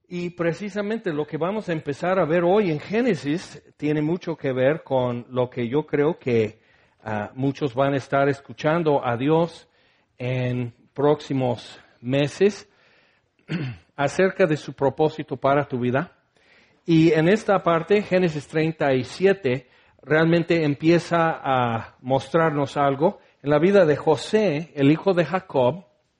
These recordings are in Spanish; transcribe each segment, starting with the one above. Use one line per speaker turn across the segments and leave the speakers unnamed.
Y precisamente lo que vamos a empezar a ver hoy en Génesis tiene mucho que ver con lo que yo creo que muchos van a estar escuchando a Dios en próximos meses acerca de su propósito para tu vida. Y en esta parte, Génesis 37, realmente empieza a mostrarnos algo en la vida de José, el hijo de Jacob,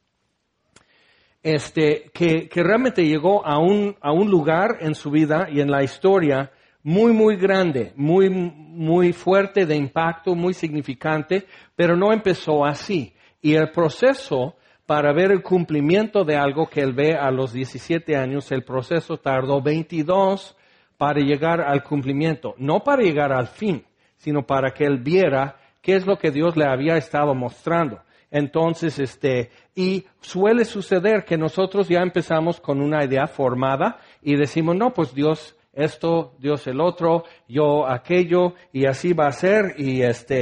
que realmente llegó a un lugar en su vida y en la historia muy grande, muy fuerte de impacto, muy significante, pero no empezó así. Y el proceso para ver el cumplimiento de algo que él ve a los 17 años, el proceso tardó 22 para llegar al cumplimiento. No para llegar al fin, sino para que él viera qué es lo que Dios le había estado mostrando. Entonces, y suele suceder que nosotros ya empezamos con una idea formada y decimos, no, pues Dios esto, Dios el otro, yo aquello, y así va a ser, y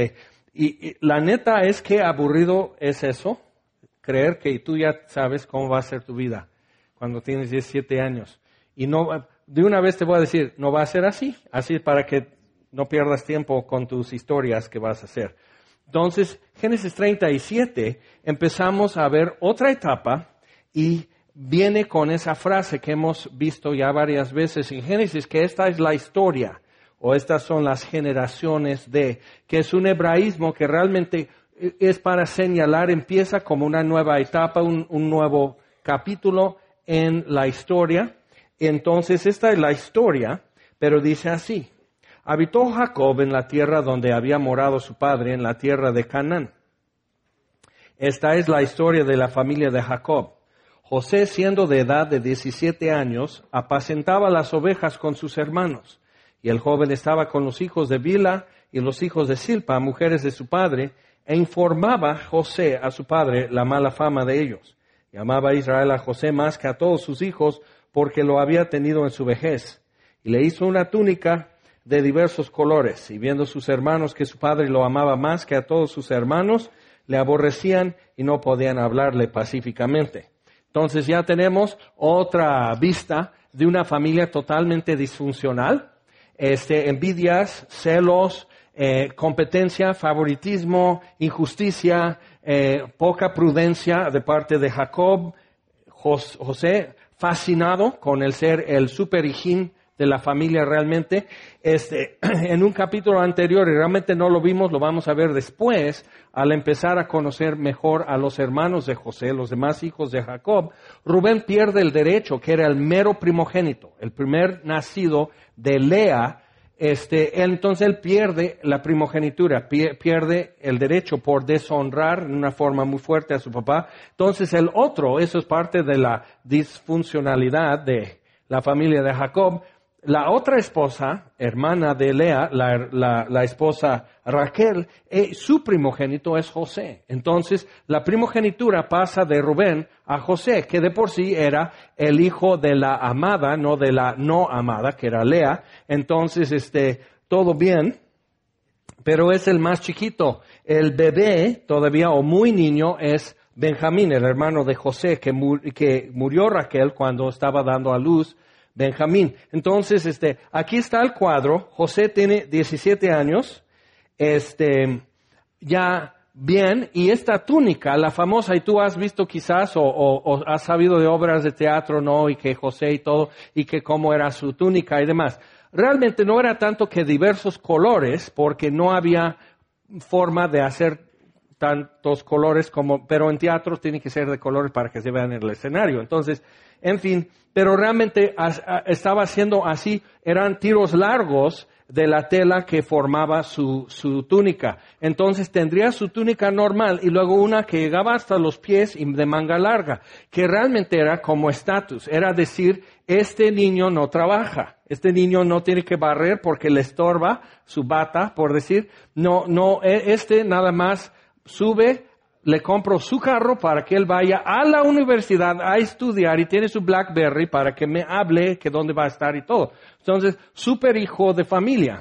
la neta es que aburrido es eso, creer que tú ya sabes cómo va a ser tu vida cuando tienes 17 años. Y no, de una vez te voy a decir, no va a ser así para que no pierdas tiempo con tus historias que vas a hacer. Entonces, Génesis 37, empezamos a ver otra etapa y viene con esa frase que hemos visto ya varias veces en Génesis, que esta es la historia, o estas son las generaciones que es un hebraísmo que realmente es para señalar, empieza como una nueva etapa, un nuevo capítulo en la historia. Entonces, esta es la historia, pero dice así. Habitó Jacob en la tierra donde había morado su padre, en la tierra de Canaán. Esta es la historia de la familia de Jacob. José, siendo de edad de 17 años, apacentaba las ovejas con sus hermanos. Y el joven estaba con los hijos de Bilha y los hijos de Silpa, mujeres de su padre, e informaba José a su padre la mala fama de ellos. Llamaba a Israel a José más que a todos sus hijos, porque lo había tenido en su vejez. Y le hizo una túnica de diversos colores, y viendo sus hermanos que su padre lo amaba más que a todos sus hermanos, le aborrecían y no podían hablarle pacíficamente. Entonces ya tenemos otra vista de una familia totalmente disfuncional, envidias, celos, competencia, favoritismo, injusticia, poca prudencia de parte de Jacob. José, fascinado con el ser el super hijín de la familia realmente, en un capítulo anterior, y realmente no lo vimos, lo vamos a ver después, al empezar a conocer mejor a los hermanos de José, los demás hijos de Jacob, Rubén pierde el derecho, que era el mero primogénito, el primer nacido de Lea. Entonces él pierde la primogenitura, pierde el derecho por deshonrar de una forma muy fuerte a su papá. Entonces el otro, eso es parte de la disfuncionalidad de la familia de Jacob. La otra esposa, hermana de Lea, la esposa Raquel, su primogénito es José. Entonces, la primogenitura pasa de Rubén a José, que de por sí era el hijo de la amada, no de la no amada, que era Lea. Entonces, todo bien, pero es el más chiquito. El bebé, todavía o muy niño, es Benjamín, el hermano de José, que murió Raquel cuando estaba dando a luz Benjamín. Entonces, aquí está el cuadro. José tiene 17 años, ya bien, y esta túnica, la famosa, y tú has visto quizás, o has sabido de obras de teatro, ¿no? Y que José y todo, y que cómo era su túnica y demás. Realmente no era tanto que diversos colores, porque no había forma de hacer tantos colores pero en teatro tiene que ser de colores para que se vean en el escenario. Entonces, en fin, pero realmente estaba haciendo así, eran tiros largos de la tela que formaba su túnica. Entonces tendría su túnica normal y luego una que llegaba hasta los pies y de manga larga, que realmente era como estatus, era decir, este niño no trabaja, este niño no tiene que barrer porque le estorba su bata, por decir, no, nada más sube, le compro su carro para que él vaya a la universidad a estudiar y tiene su BlackBerry para que me hable que dónde va a estar y todo. Entonces, súper hijo de familia.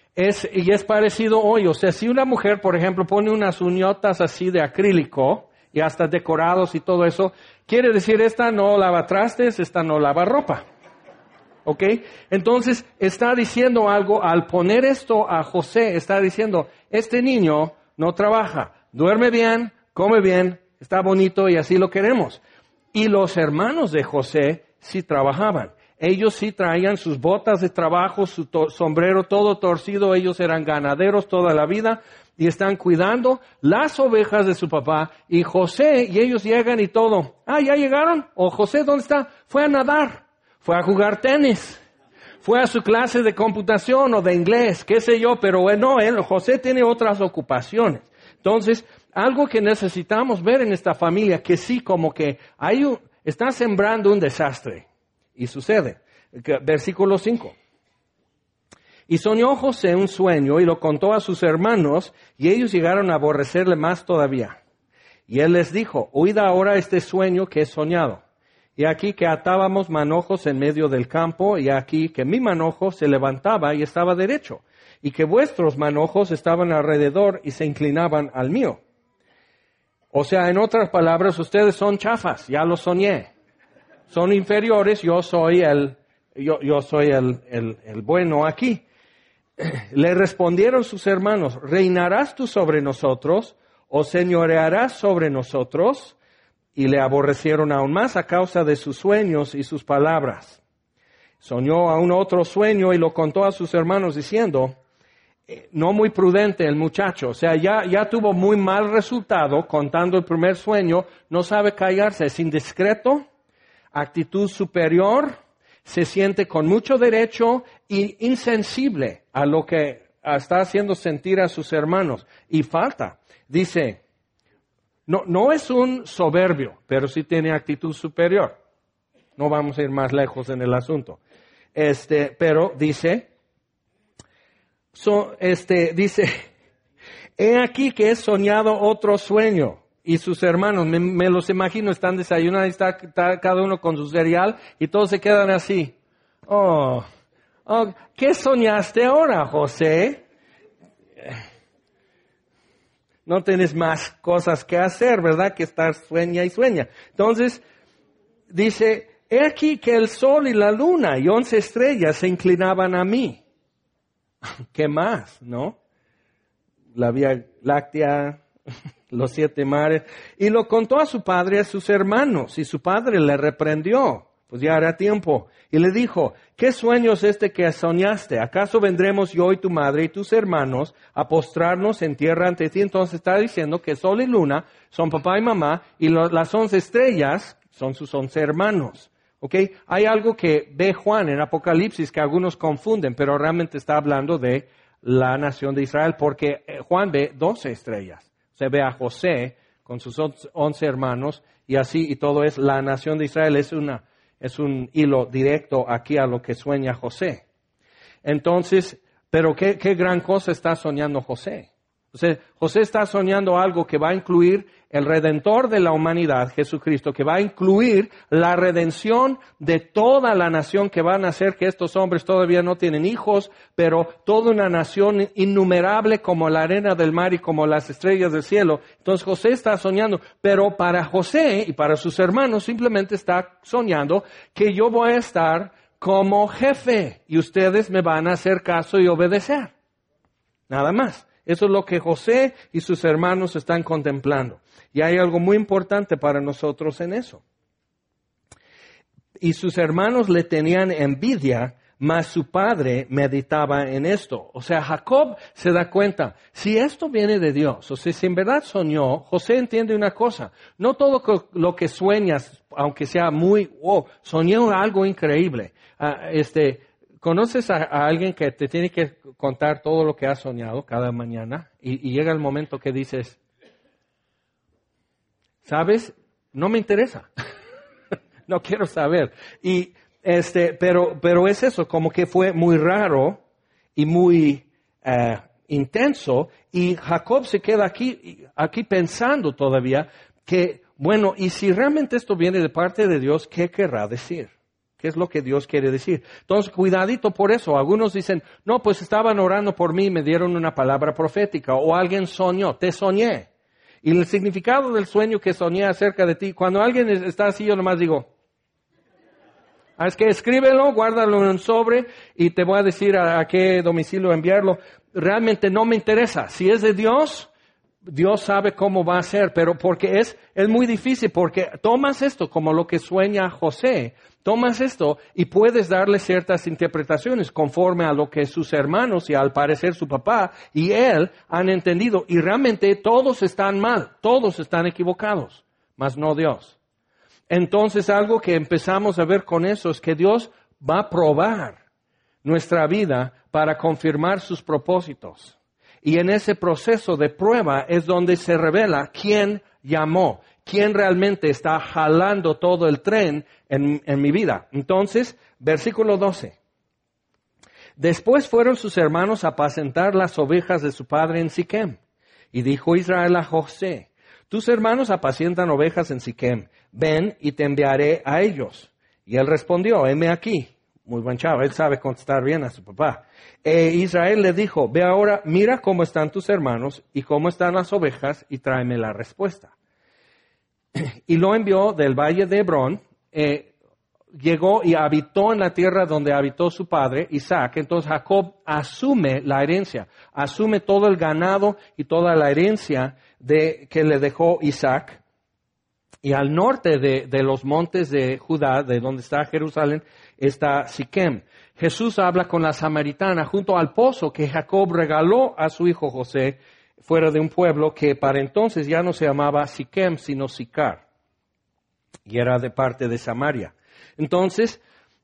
Y es parecido hoy, o sea, si una mujer, por ejemplo, pone unas uñotas así de acrílico y hasta decorados y todo eso. Quiere decir, esta no lava trastes, esta no lava ropa. ¿Ok? Entonces, está diciendo algo, al poner esto a José, está diciendo, este niño no trabaja, duerme bien, come bien, está bonito y así lo queremos. Y los hermanos de José sí trabajaban. Ellos sí traían sus botas de trabajo, su sombrero todo torcido, ellos eran ganaderos toda la vida y están cuidando las ovejas de su papá. Y José, y ellos llegan y todo. ¿Ya llegaron? ¿O José dónde está? Fue a nadar. Fue a jugar tenis, fue a su clase de computación o de inglés, qué sé yo, pero bueno, José tiene otras ocupaciones. Entonces, algo que necesitamos ver en esta familia, que sí, como que está sembrando un desastre. Y sucede. Versículo 5. Y soñó José un sueño y lo contó a sus hermanos, y ellos llegaron a aborrecerle más todavía. Y él les dijo, oíd ahora este sueño que he soñado. Y aquí que atábamos manojos en medio del campo, y aquí que mi manojo se levantaba y estaba derecho, y que vuestros manojos estaban alrededor y se inclinaban al mío. O sea, en otras palabras, ustedes son chafas, ya lo soñé. Son inferiores, yo soy el bueno aquí. Le respondieron sus hermanos, ¿reinarás tú sobre nosotros o señorearás sobre nosotros? Y le aborrecieron aún más a causa de sus sueños y sus palabras. Soñó aún otro sueño y lo contó a sus hermanos diciendo, no muy prudente el muchacho, o sea, ya tuvo muy mal resultado contando el primer sueño, no sabe callarse, es indiscreto, actitud superior, se siente con mucho derecho y insensible a lo que está haciendo sentir a sus hermanos. Y falta, dice, no es un soberbio, pero sí tiene actitud superior. No vamos a ir más lejos en el asunto. Pero dice, he aquí que he soñado otro sueño. Y sus hermanos, me los imagino, están desayunando y está cada uno con su cereal y todos se quedan así. ¿Qué soñaste ahora, José? No tienes más cosas que hacer, ¿verdad? Que estar sueña y sueña. Entonces, dice, he aquí que el sol y la luna y 11 estrellas se inclinaban a mí. ¿Qué más, no? La Vía Láctea, los 7 mares. Y lo contó a su padre y a sus hermanos. Y su padre le reprendió. Pues ya era tiempo. Y le dijo, ¿qué sueño es este que soñaste? ¿Acaso vendremos yo y tu madre y tus hermanos a postrarnos en tierra ante ti? Entonces está diciendo que sol y luna son papá y mamá y las 11 estrellas son sus 11 hermanos. ¿Ok? Hay algo que ve Juan en Apocalipsis que algunos confunden, pero realmente está hablando de la nación de Israel porque Juan ve 12 estrellas. Se ve a José con sus 11 hermanos y así y todo es la nación de Israel. Es un hilo directo aquí a lo que sueña José. Entonces, pero qué gran cosa está soñando José. O sea, José está soñando algo que va a incluir el Redentor de la humanidad, Jesucristo, que va a incluir la redención de toda la nación que van a hacer, que estos hombres todavía no tienen hijos, pero toda una nación innumerable como la arena del mar y como las estrellas del cielo. Entonces José está soñando, pero para José y para sus hermanos simplemente está soñando que yo voy a estar como jefe y ustedes me van a hacer caso y obedecer. Nada más. Eso es lo que José y sus hermanos están contemplando. Y hay algo muy importante para nosotros en eso. Y sus hermanos le tenían envidia, mas su padre meditaba en esto. O sea, Jacob se da cuenta, si esto viene de Dios, o sea, si en verdad soñó, José entiende una cosa. No todo lo que sueñas, aunque sea soñé algo increíble. ¿Conoces a alguien que te tiene que contar todo lo que ha soñado cada mañana? Y llega el momento que dices, ¿sabes? No me interesa. No quiero saber. Pero es eso, como que fue muy raro y muy intenso. Y Jacob se queda aquí pensando todavía que, bueno, y si realmente esto viene de parte de Dios, ¿qué querrá decir? ¿Qué es lo que Dios quiere decir? Entonces, cuidadito por eso. Algunos dicen, no, pues estaban orando por mí y me dieron una palabra profética. O alguien soñó, te soñé. Y el significado del sueño que soñé acerca de ti, cuando alguien está así, yo nomás digo, es que escríbelo, guárdalo en un sobre y te voy a decir a qué domicilio enviarlo. Realmente no me interesa. Si es de Dios, Dios sabe cómo va a ser, pero porque es muy difícil, porque tomas esto como lo que sueña José, tomas esto y puedes darle ciertas interpretaciones conforme a lo que sus hermanos y al parecer su papá y él han entendido. Y realmente todos están mal, todos están equivocados, mas no Dios. Entonces algo que empezamos a ver con eso es que Dios va a probar nuestra vida para confirmar sus propósitos. Y en ese proceso de prueba es donde se revela quién llamó, quién realmente está jalando todo el tren en mi vida. Entonces, versículo 12. Después fueron sus hermanos a apacentar las ovejas de su padre en Siquem. Y dijo Israel a José, tus hermanos apacientan ovejas en Siquem, ven y te enviaré a ellos. Y él respondió, heme aquí. Muy buen chavo, él sabe contestar bien a su papá. Israel le dijo, ve ahora, mira cómo están tus hermanos y cómo están las ovejas y tráeme la respuesta. Y lo envió del valle de Hebrón, llegó y habitó en la tierra donde habitó su padre, Isaac. Entonces Jacob asume la herencia, asume todo el ganado y toda la herencia que le dejó Isaac. Y al norte de los montes de Judá, de donde está Jerusalén, está Siquem. Jesús habla con la samaritana junto al pozo que Jacob regaló a su hijo José, fuera de un pueblo que para entonces ya no se llamaba Siquem, sino Sicar. Y era de parte de Samaria. Entonces,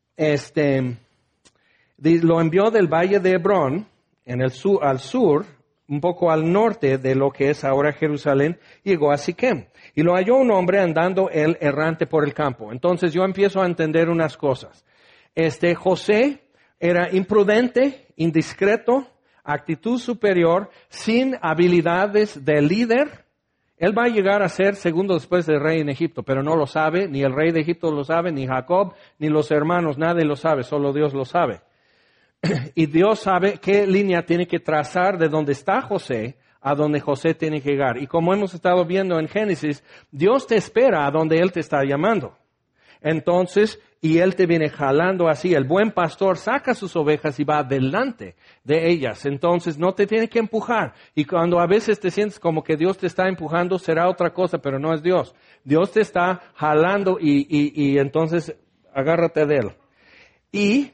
lo envió del valle de Hebrón, al sur, un poco al norte de lo que es ahora Jerusalén, llegó a Siquem. Y lo halló un hombre andando él errante por el campo. Entonces yo empiezo a entender unas cosas. José era imprudente, indiscreto, actitud superior, sin habilidades de líder. Él va a llegar a ser segundo después del rey en Egipto, pero no lo sabe, ni el rey de Egipto lo sabe, ni Jacob, ni los hermanos, nadie lo sabe, solo Dios lo sabe. Y Dios sabe qué línea tiene que trazar de donde está José a donde José tiene que llegar. Y como hemos estado viendo en Génesis, Dios te espera a donde Él te está llamando. Entonces, y Él te viene jalando así. El buen pastor saca sus ovejas y va delante de ellas. Entonces, no te tiene que empujar. Y cuando a veces te sientes como que Dios te está empujando, será otra cosa, pero no es Dios. Dios te está jalando y entonces agárrate de Él. Y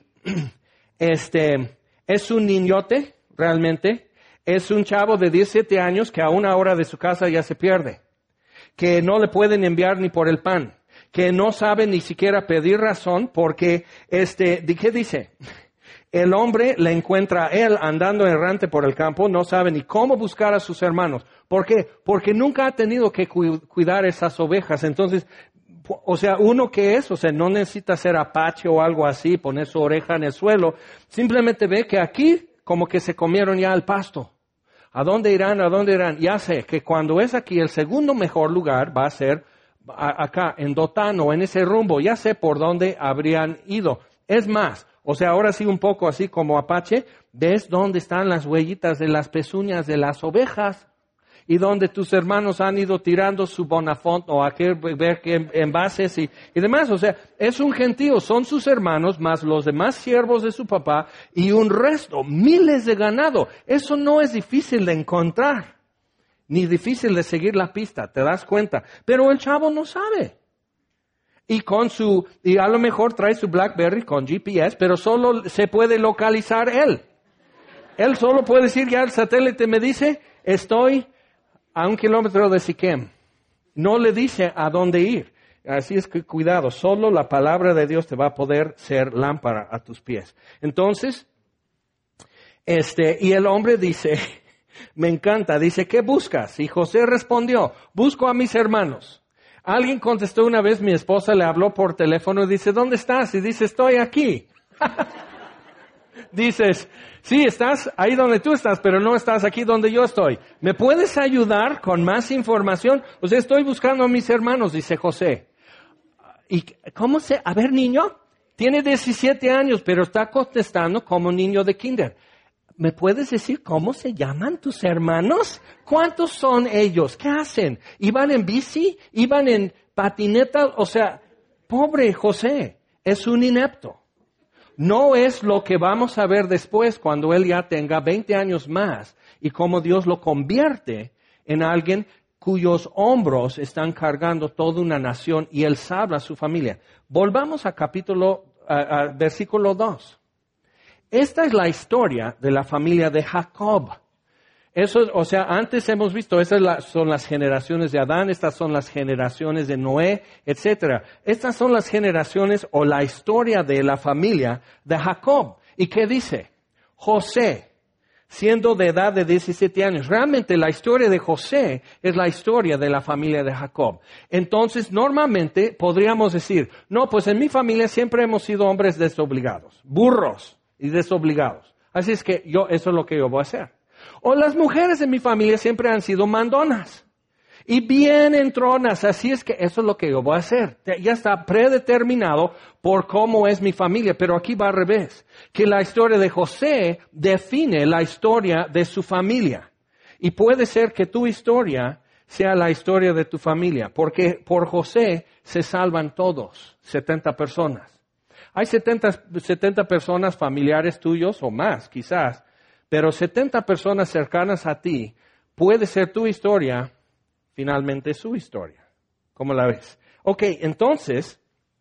es un niñote, realmente. Es un chavo de 17 años que a una hora de su casa ya se pierde. Que no le pueden enviar ni por el pan. Que no sabe ni siquiera pedir razón porque, ¿qué dice? El hombre le encuentra a él andando errante por el campo, no sabe ni cómo buscar a sus hermanos. ¿Por qué? Porque nunca ha tenido que cuidar esas ovejas. Entonces, uno que es, no necesita ser apache o algo así, poner su oreja en el suelo. Simplemente ve que aquí como que se comieron ya el pasto. ¿A dónde irán? ¿A dónde irán? Ya sé que cuando es aquí el segundo mejor lugar va a ser acá, en Dotán o en ese rumbo. Ya sé por dónde habrían ido. Es más, ahora sí un poco así como apache, ves dónde están las huellitas de las pezuñas de las ovejas y donde tus hermanos han ido tirando su bonafont o aquel ver que envases y demás. Es un gentío, son sus hermanos más los demás siervos de su papá y un resto, miles de ganado. Eso no es difícil de encontrar, ni difícil de seguir la pista, te das cuenta. Pero el chavo no sabe. Y a lo mejor trae su BlackBerry con GPS, pero solo se puede localizar él. Él solo puede decir, ya el satélite me dice, estoy a 1 kilómetro de Siquem. No le dice a dónde ir. Así es que cuidado, solo la palabra de Dios te va a poder ser lámpara a tus pies. Entonces, y el hombre dice, me encanta, dice, ¿qué buscas? Y José respondió, busco a mis hermanos. Alguien contestó una vez, mi esposa le habló por teléfono y dice, ¿dónde estás? Y dice, estoy aquí. Dices, sí, estás ahí donde tú estás, pero no estás aquí donde yo estoy. ¿Me puedes ayudar con más información? Estoy buscando a mis hermanos, dice José. ¿Y cómo se? A ver, niño, tiene 17 años, pero está contestando como niño de kinder. ¿Me puedes decir cómo se llaman tus hermanos? ¿Cuántos son ellos? ¿Qué hacen? ¿Iban en bici? ¿Iban en patineta? O sea, pobre José, es un inepto. No es lo que vamos a ver después cuando él ya tenga 20 años más y cómo Dios lo convierte en alguien cuyos hombros están cargando toda una nación y él salva a su familia. Volvamos a versículo 2. Esta es la historia de la familia de Jacob. Eso, o sea, antes hemos visto, son las generaciones de Adán, estas son las generaciones de Noé, etcétera. Estas son las generaciones o la historia de la familia de Jacob. ¿Y qué dice? José, siendo de edad de 17 años. Realmente la historia de José es la historia de la familia de Jacob. Entonces, normalmente podríamos decir, no, pues en mi familia siempre hemos sido hombres desobligados, burros y desobligados. Así es que eso es lo que yo voy a hacer. O las mujeres en mi familia siempre han sido mandonas y bien entronas, así es que eso es lo que yo voy a hacer. Ya está predeterminado por cómo es mi familia, pero aquí va al revés, que la historia de José define la historia de su familia. Y puede ser que tu historia sea la historia de tu familia, porque por José se salvan todos, 70 personas. Hay 70 personas familiares tuyos o más, quizás, pero 70 personas cercanas a ti, puede ser tu historia, finalmente su historia. ¿Cómo la ves? Ok, entonces,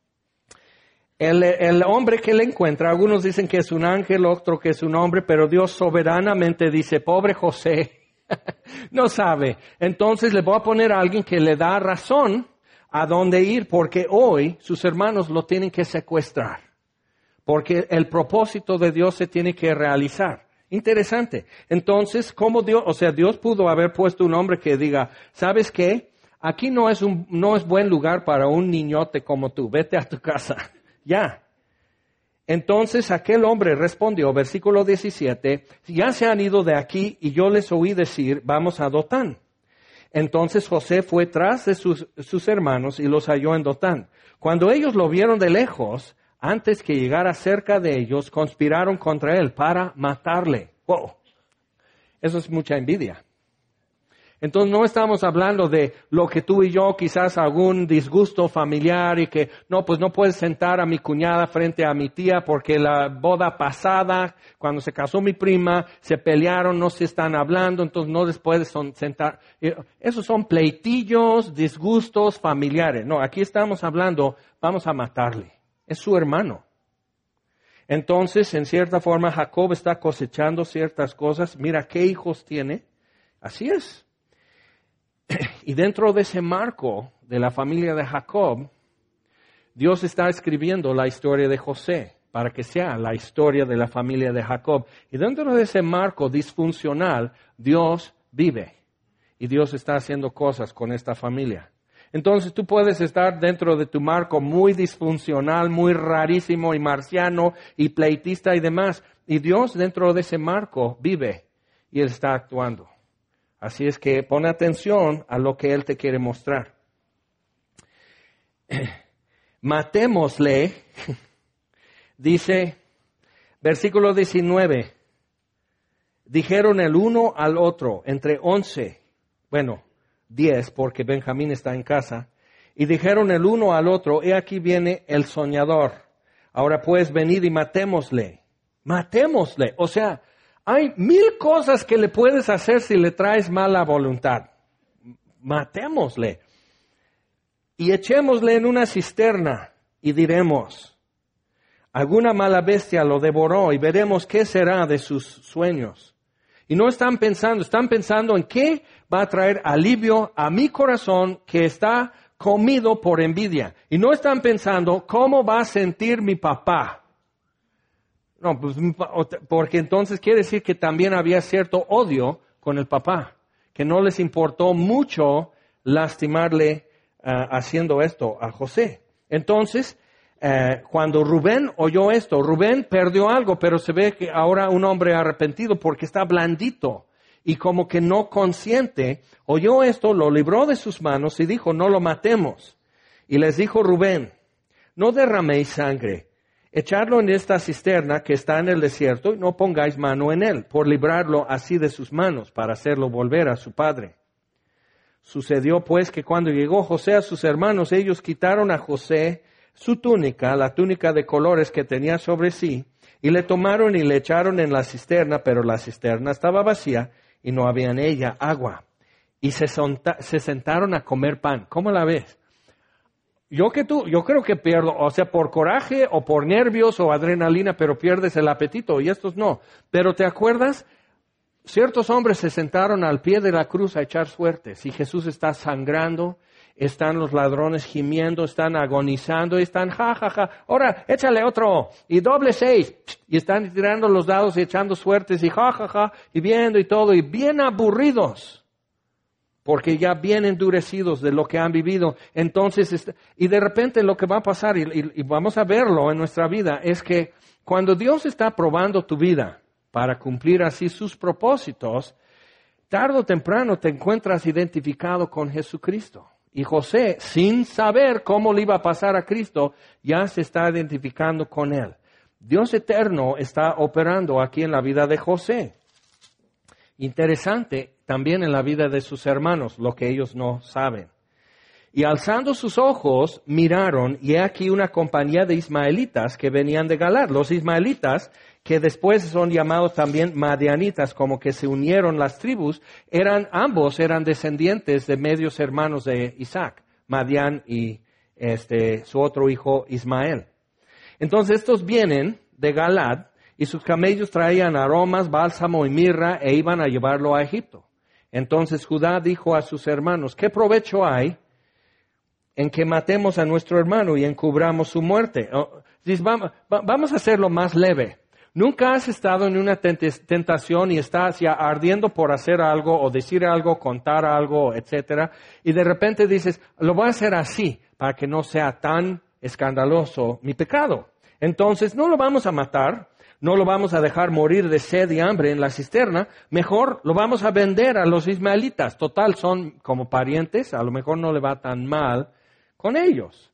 el hombre que le encuentra, algunos dicen que es un ángel, otro que es un hombre, pero Dios soberanamente dice, pobre José, no sabe. Entonces le voy a poner a alguien que le da razón a dónde ir, porque hoy sus hermanos lo tienen que secuestrar, porque el propósito de Dios se tiene que realizar. Interesante. Entonces, ¿cómo Dios pudo haber puesto un hombre que diga, ¿sabes qué? Aquí no es buen lugar para un niñote como tú, vete a tu casa. Ya. Entonces aquel hombre respondió, versículo 17, ya se han ido de aquí y yo les oí decir, vamos a Dotán. Entonces José fue tras de sus hermanos y los halló en Dotán. Cuando ellos lo vieron de lejos, antes que llegara cerca de ellos, conspiraron contra él para matarle. Wow. Eso es mucha envidia. Entonces no estamos hablando de lo que tú y yo, quizás algún disgusto familiar y que no, pues no puedes sentar a mi cuñada frente a mi tía porque la boda pasada, cuando se casó mi prima, se pelearon, no se están hablando, entonces no les puedes sentar. Esos son pleitillos, disgustos familiares. No, aquí estamos hablando, vamos a matarle. Es su hermano. Entonces, en cierta forma, Jacob está cosechando ciertas cosas. Mira qué hijos tiene. Así es. Y dentro de ese marco de la familia de Jacob, Dios está escribiendo la historia de José para que sea la historia de la familia de Jacob. Y dentro de ese marco disfuncional, Dios vive. Y Dios está haciendo cosas con esta familia. Entonces tú puedes estar dentro de tu marco muy disfuncional, muy rarísimo y marciano y pleitista y demás. Y Dios dentro de ese marco vive y Él está actuando. Así es que pon atención a lo que Él te quiere mostrar. Matémosle, dice, versículo 19, dijeron el uno al otro, entre 11, 10, porque Benjamín está en casa, y dijeron el uno al otro, he aquí viene el soñador, ahora pues venid y matémosle, o sea, hay 1000 cosas que le puedes hacer si le traes mala voluntad, matémosle, y echémosle en una cisterna, y diremos, alguna mala bestia lo devoró, y veremos qué será de sus sueños. Y no están pensando en qué va a traer alivio a mi corazón que está comido por envidia. Y no están pensando cómo va a sentir mi papá. No, pues, porque entonces quiere decir que también había cierto odio con el papá, que no les importó mucho lastimarle haciendo esto a José. Entonces, cuando Rubén oyó esto, Rubén perdió algo, pero se ve que ahora un hombre arrepentido porque está blandito y como que no consciente, oyó esto, lo libró de sus manos y dijo, no lo matemos. Y les dijo Rubén, no derraméis sangre. echadlo en esta cisterna que está en el desierto y no pongáis mano en él, por librarlo así de sus manos, para hacerlo volver a su padre. Sucedió pues que cuando llegó José a sus hermanos, ellos quitaron a José su túnica, la túnica de colores que tenía sobre sí, y le tomaron y le echaron en la cisterna, pero la cisterna estaba vacía y no había en ella agua. Y se sentaron a comer pan. ¿Cómo la ves? Yo creo que pierdo, o sea, por coraje o por nervios o adrenalina, pero pierdes el apetito y estos no. Pero ¿te acuerdas? Ciertos hombres se sentaron al pie de la cruz a echar suertes y Jesús está sangrando, están los ladrones gimiendo, están agonizando y están ahora échale otro y doble 6 y están tirando los dados y echando suertes y y viendo y todo y bien aburridos. Porque ya bien endurecidos de lo que han vivido. Entonces, y de repente lo que va a pasar, y vamos a verlo en nuestra vida, es que cuando Dios está probando tu vida para cumplir así sus propósitos, tarde o temprano te encuentras identificado con Jesucristo. Y José, sin saber cómo le iba a pasar a Cristo, ya se está identificando con Él. Dios eterno está operando aquí en la vida de José. Interesante también en la vida de sus hermanos, lo que ellos no saben. Y alzando sus ojos, miraron, y he aquí una compañía de ismaelitas que venían de Galad. Los ismaelitas, que después son llamados también madianitas, como que se unieron las tribus, ambos eran descendientes de medios hermanos de Isaac, Madián y su otro hijo Ismael. Entonces estos vienen de Galad, y sus camellos traían aromas, bálsamo y mirra, e iban a llevarlo a Egipto. Entonces Judá dijo a sus hermanos, ¿qué provecho hay en que matemos a nuestro hermano y encubramos su muerte? Dice, vamos a hacerlo más leve. Nunca has estado en una tentación y estás ya ardiendo por hacer algo o decir algo, contar algo, etcétera, y de repente dices, lo voy a hacer así para que no sea tan escandaloso mi pecado. Entonces no lo vamos a matar. No lo vamos a dejar morir de sed y hambre en la cisterna, mejor lo vamos a vender a los ismaelitas. Total, son como parientes, a lo mejor no le va tan mal con ellos.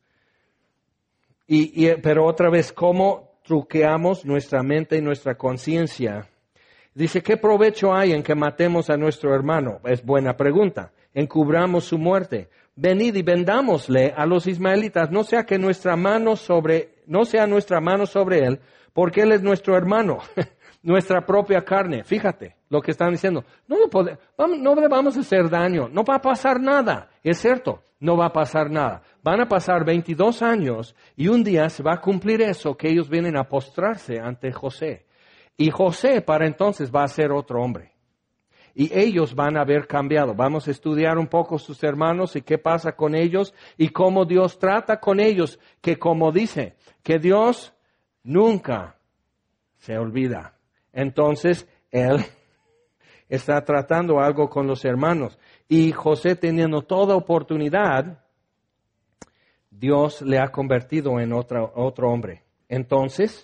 Pero otra vez, ¿cómo truqueamos nuestra mente y nuestra conciencia? Dice, ¿qué provecho hay en que matemos a nuestro hermano? Es buena pregunta. Encubramos su muerte. Venid y vendámosle a los ismaelitas, no sea nuestra mano sobre él, porque él es nuestro hermano, nuestra propia carne. Fíjate lo que están diciendo. No le vamos a hacer daño, no va a pasar nada. Es cierto, no va a pasar nada. Van a pasar 22 años y un día se va a cumplir eso, que ellos vienen a postrarse ante José. Y José para entonces va a ser otro hombre. Y ellos van a haber cambiado. Vamos a estudiar un poco sus hermanos y qué pasa con ellos y cómo Dios trata con ellos, que como dice, que Dios nunca se olvida. Entonces, Él está tratando algo con los hermanos. Y José, teniendo toda oportunidad, Dios le ha convertido en otro hombre. Entonces,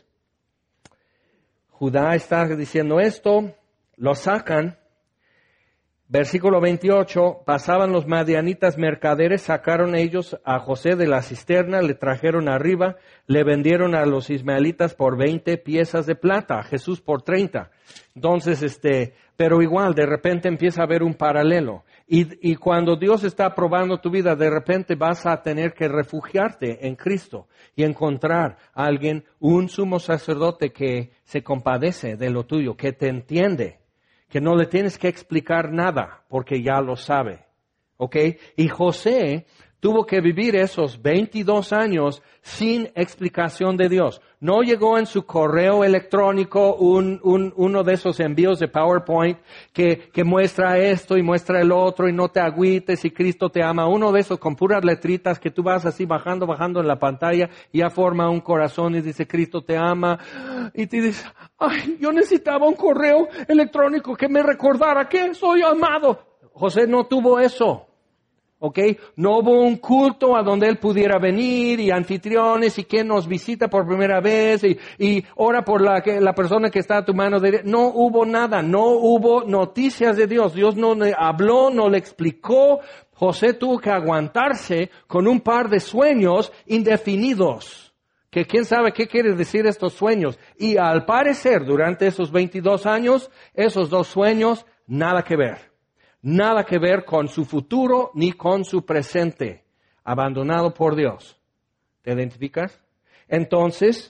Judá está diciendo esto, lo sacan. Versículo 28, pasaban los madianitas mercaderes, sacaron ellos a José de la cisterna, le trajeron arriba, le vendieron a los ismaelitas por 20 piezas de plata, a Jesús por 30. Entonces, pero igual, de repente empieza a haber un paralelo. Y cuando Dios está probando tu vida, de repente vas a tener que refugiarte en Cristo y encontrar a alguien, un sumo sacerdote que se compadece de lo tuyo, que te entiende, que no le tienes que explicar nada porque ya lo sabe. ¿Ok? Y José tuvo que vivir esos 22 años sin explicación de Dios. No llegó en su correo electrónico uno de esos envíos de PowerPoint que muestra esto y muestra el otro y no te agüites y Cristo te ama. Uno de esos con puras letritas que tú vas así bajando en la pantalla y ya forma un corazón y dice Cristo te ama. Y te dices, ay, yo necesitaba un correo electrónico que me recordara que soy amado. José no tuvo eso. ¿Ok? No hubo un culto a donde él pudiera venir y anfitriones y quien nos visita por primera vez y ora por la persona que está a tu mano derecha. No hubo nada, no hubo noticias de Dios. Dios no le habló, no le explicó. José tuvo que aguantarse con un par de sueños indefinidos que quién sabe qué quiere decir estos sueños. Y al parecer, durante esos 22 años, esos dos sueños, nada que ver. Nada que ver con su futuro ni con su presente. Abandonado por Dios. ¿Te identificas? Entonces,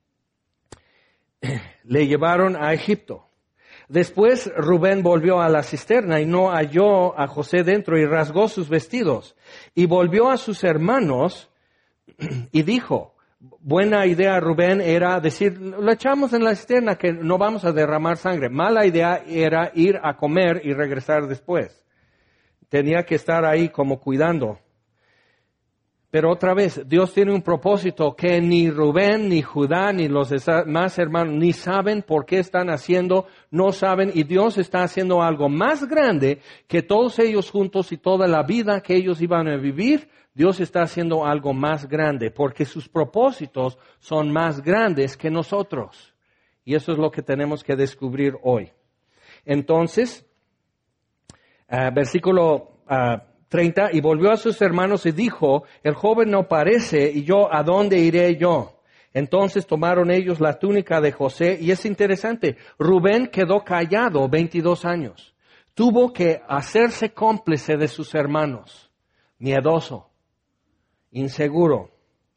le llevaron a Egipto. Después Rubén volvió a la cisterna y no halló a José dentro y rasgó sus vestidos. Y volvió a sus hermanos y dijo, buena idea Rubén era decir, lo echamos en la cisterna que no vamos a derramar sangre. Mala idea era ir a comer y regresar después. Tenía que estar ahí como cuidando. Pero otra vez, Dios tiene un propósito que ni Rubén, ni Judá, ni los demás hermanos, ni saben por qué están haciendo, no saben, y Dios está haciendo algo más grande que todos ellos juntos y toda la vida que ellos iban a vivir. Dios está haciendo algo más grande, porque sus propósitos son más grandes que nosotros. Y eso es lo que tenemos que descubrir hoy. Entonces, versículo 30, y volvió a sus hermanos y dijo, el joven no parece, y yo, ¿a dónde iré yo? Entonces tomaron ellos la túnica de José, y es interesante, Rubén quedó callado 22 años. Tuvo que hacerse cómplice de sus hermanos, miedoso, inseguro.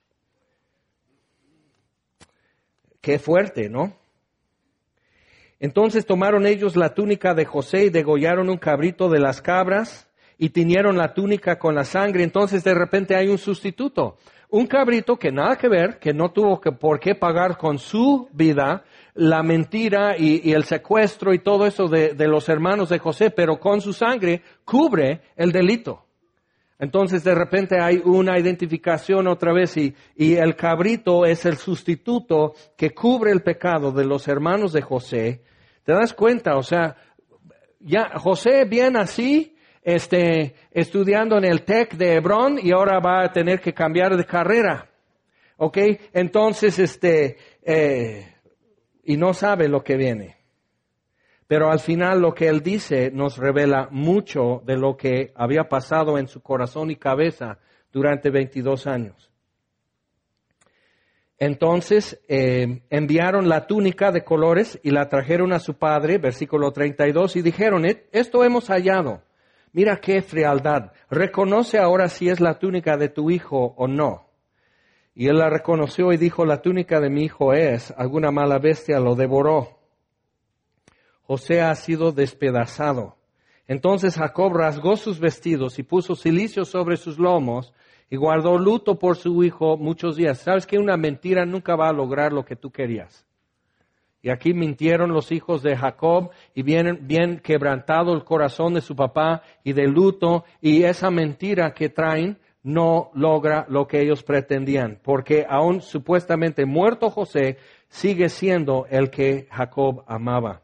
Qué fuerte, ¿no? Entonces tomaron ellos la túnica de José y degollaron un cabrito de las cabras, y tiñeron la túnica con la sangre. Entonces de repente hay un sustituto. Un cabrito que nada que ver, que no tuvo por qué pagar con su vida la mentira y el secuestro y todo eso de los hermanos de José, pero con su sangre cubre el delito. Entonces de repente hay una identificación otra vez y el cabrito es el sustituto que cubre el pecado de los hermanos de José. ¿Te das cuenta? O sea, ya José bien así, estudiando en el TEC de Hebrón y ahora va a tener que cambiar de carrera. ¿Ok? Entonces, y no sabe lo que viene. Pero al final lo que él dice nos revela mucho de lo que había pasado en su corazón y cabeza durante 22 años. Entonces, enviaron la túnica de colores y la trajeron a su padre, versículo 32, y dijeron, esto hemos hallado. Mira qué frialdad. Reconoce ahora si es la túnica de tu hijo o no. Y él la reconoció y dijo, la túnica de mi hijo es, alguna mala bestia lo devoró. José ha sido despedazado. Entonces Jacob rasgó sus vestidos y puso cilicio sobre sus lomos y guardó luto por su hijo muchos días. ¿Sabes que una mentira nunca va a lograr lo que tú querías? Y aquí mintieron los hijos de Jacob y bien quebrantado el corazón de su papá y de luto, y esa mentira que traen no logra lo que ellos pretendían, porque aún supuestamente muerto José sigue siendo el que Jacob amaba.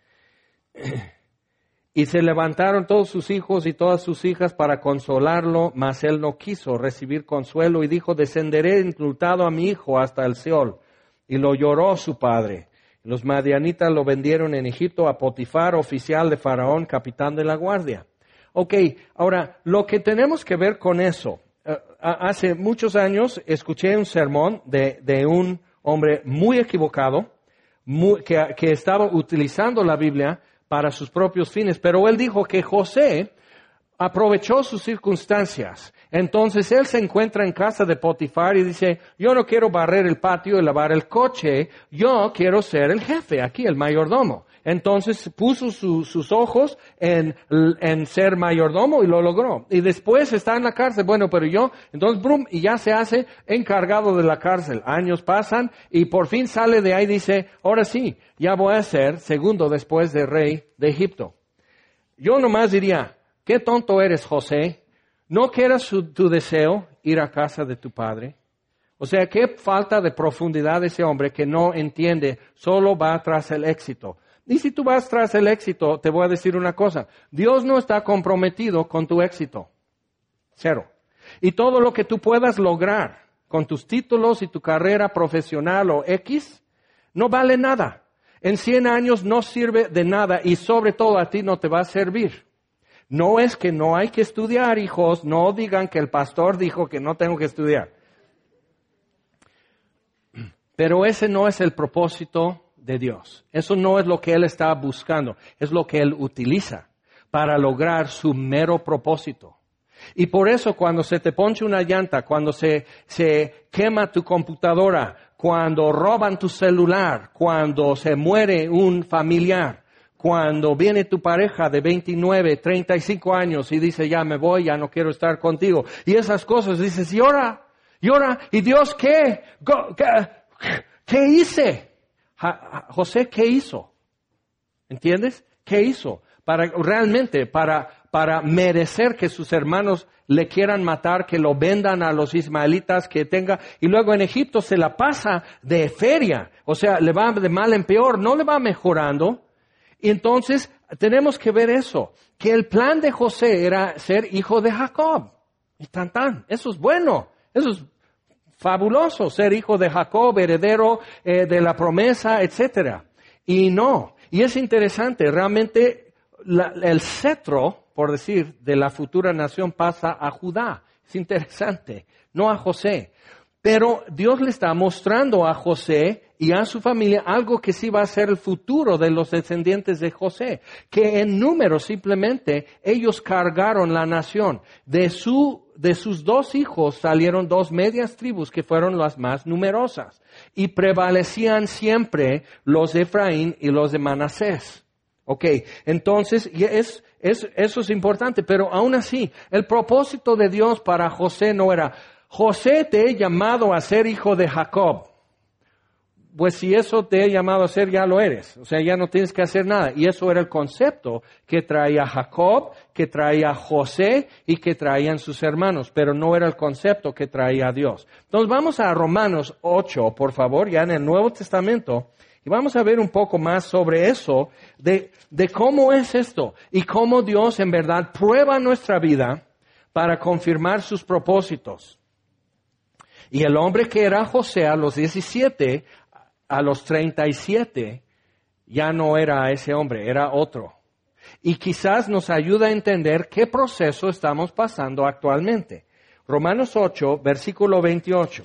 Y se levantaron todos sus hijos y todas sus hijas para consolarlo, mas él no quiso recibir consuelo y dijo, descenderé enlutado a mi hijo hasta el Seol. Y lo lloró su padre. Los madianitas lo vendieron en Egipto a Potifar, oficial de Faraón, capitán de la guardia. Ok, ahora, lo que tenemos que ver con eso, hace muchos años escuché un sermón de un hombre muy equivocado, que estaba utilizando la Biblia para sus propios fines, pero él dijo que José aprovechó sus circunstancias. Entonces él se encuentra en casa de Potifar y dice, yo no quiero barrer el patio y lavar el coche, yo quiero ser el jefe, aquí el mayordomo. Entonces puso sus ojos en ser mayordomo y lo logró. Y después está en la cárcel, bueno, pero yo, entonces brum, y ya se hace encargado de la cárcel. Años pasan y por fin sale de ahí y dice, ahora sí, ya voy a ser segundo después de rey de Egipto. Yo nomás diría, qué tonto eres, José. ¿No que era tu deseo ir a casa de tu padre? O sea, qué falta de profundidad de ese hombre que no entiende, solo va tras el éxito. Y si tú vas tras el éxito, te voy a decir una cosa. Dios no está comprometido con tu éxito. Cero. Y todo lo que tú puedas lograr con tus títulos y tu carrera profesional o X, no vale nada. En 100 años no sirve de nada y sobre todo a ti no te va a servir. No es que no hay que estudiar, hijos. No digan que el pastor dijo que no tengo que estudiar. Pero ese no es el propósito de Dios. Eso no es lo que Él está buscando. Es lo que Él utiliza para lograr su mero propósito. Y por eso cuando se te ponche una llanta, cuando se quema tu computadora, cuando roban tu celular, cuando se muere un familiar, cuando viene tu pareja de 29, 35 años y dice, ya me voy, ya no quiero estar contigo. Y esas cosas, dices, llora, ¿y Dios qué? ¿Qué hice? José, ¿qué hizo? ¿Entiendes? ¿Qué hizo? Para merecer que sus hermanos le quieran matar, que lo vendan a los ismaelitas, que tenga, y luego en Egipto se la pasa de feria, o sea, le va de mal en peor, no le va mejorando. Y entonces tenemos que ver eso, que el plan de José era ser hijo de Jacob. Y eso es bueno, eso es fabuloso, ser hijo de Jacob, heredero de la promesa, etcétera. Y no, y es interesante, realmente el cetro, por decir, de la futura nación pasa a Judá. Es interesante, no a José. Pero Dios le está mostrando a José y a su familia algo que sí va a ser el futuro de los descendientes de José, que en número simplemente ellos cargaron la nación. De sus 2 hijos salieron 2 medias tribus que fueron las más numerosas y prevalecían siempre los de Efraín y los de Manasés. Okay, entonces eso es importante, pero aún así, el propósito de Dios para José no era, José, te he llamado a ser hijo de Jacob. Pues si eso te he llamado a ser, ya lo eres. O sea, ya no tienes que hacer nada. Y eso era el concepto que traía Jacob, que traía José y que traían sus hermanos. Pero no era el concepto que traía Dios. Entonces vamos a Romanos 8, por favor, ya en el Nuevo Testamento. Y vamos a ver un poco más sobre eso, de cómo es esto y cómo Dios en verdad prueba nuestra vida para confirmar sus propósitos. Y el hombre que era José a los 17, a los 37, ya no era ese hombre, era otro. Y quizás nos ayuda a entender qué proceso estamos pasando actualmente. Romanos 8, versículo 28.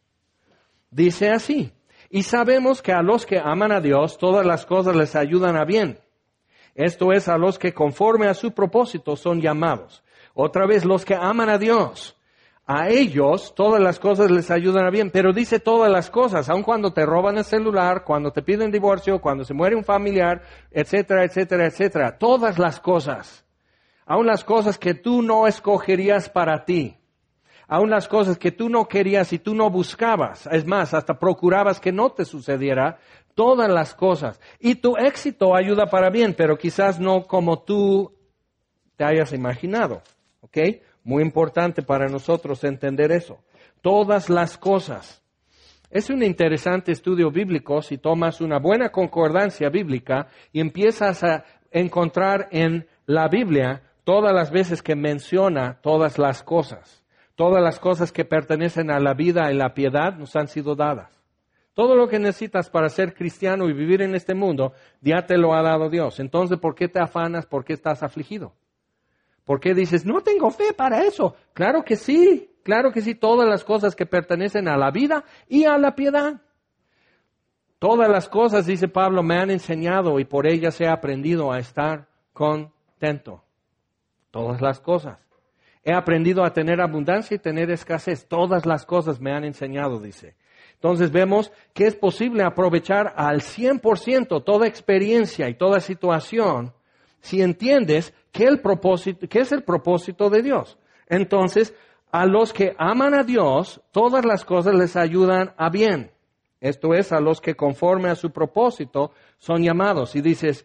Dice así. Y sabemos que a los que aman a Dios, todas las cosas les ayudan a bien. Esto es, a los que conforme a su propósito son llamados. Otra vez, los que aman a Dios, a ellos todas las cosas les ayudan a bien. Pero dice todas las cosas, aun cuando te roban el celular, cuando te piden divorcio, cuando se muere un familiar, etcétera, etcétera, etcétera. Todas las cosas. Aun las cosas que tú no escogerías para ti. Aun las cosas que tú no querías y tú no buscabas, es más, hasta procurabas que no te sucediera, todas las cosas. Y tu éxito ayuda para bien, pero quizás no como tú te hayas imaginado, ¿ok? Muy importante para nosotros entender eso. Todas las cosas. Es un interesante estudio bíblico si tomas una buena concordancia bíblica y empiezas a encontrar en la Biblia todas las veces que menciona todas las cosas. Todas las cosas que pertenecen a la vida y la piedad nos han sido dadas. Todo lo que necesitas para ser cristiano y vivir en este mundo, ya te lo ha dado Dios. Entonces, ¿por qué te afanas? ¿Por qué estás afligido? ¿Por qué dices, no tengo fe para eso? Claro que sí, todas las cosas que pertenecen a la vida y a la piedad. Todas las cosas, dice Pablo, me han enseñado y por ellas he aprendido a estar contento. Todas las cosas. He aprendido a tener abundancia y tener escasez. Todas las cosas me han enseñado, dice. Entonces vemos que es posible aprovechar al 100% toda experiencia y toda situación si entiendes qué es el propósito de Dios. Entonces, a los que aman a Dios, todas las cosas les ayudan a bien. Esto es, a los que conforme a su propósito son llamados. Y dices,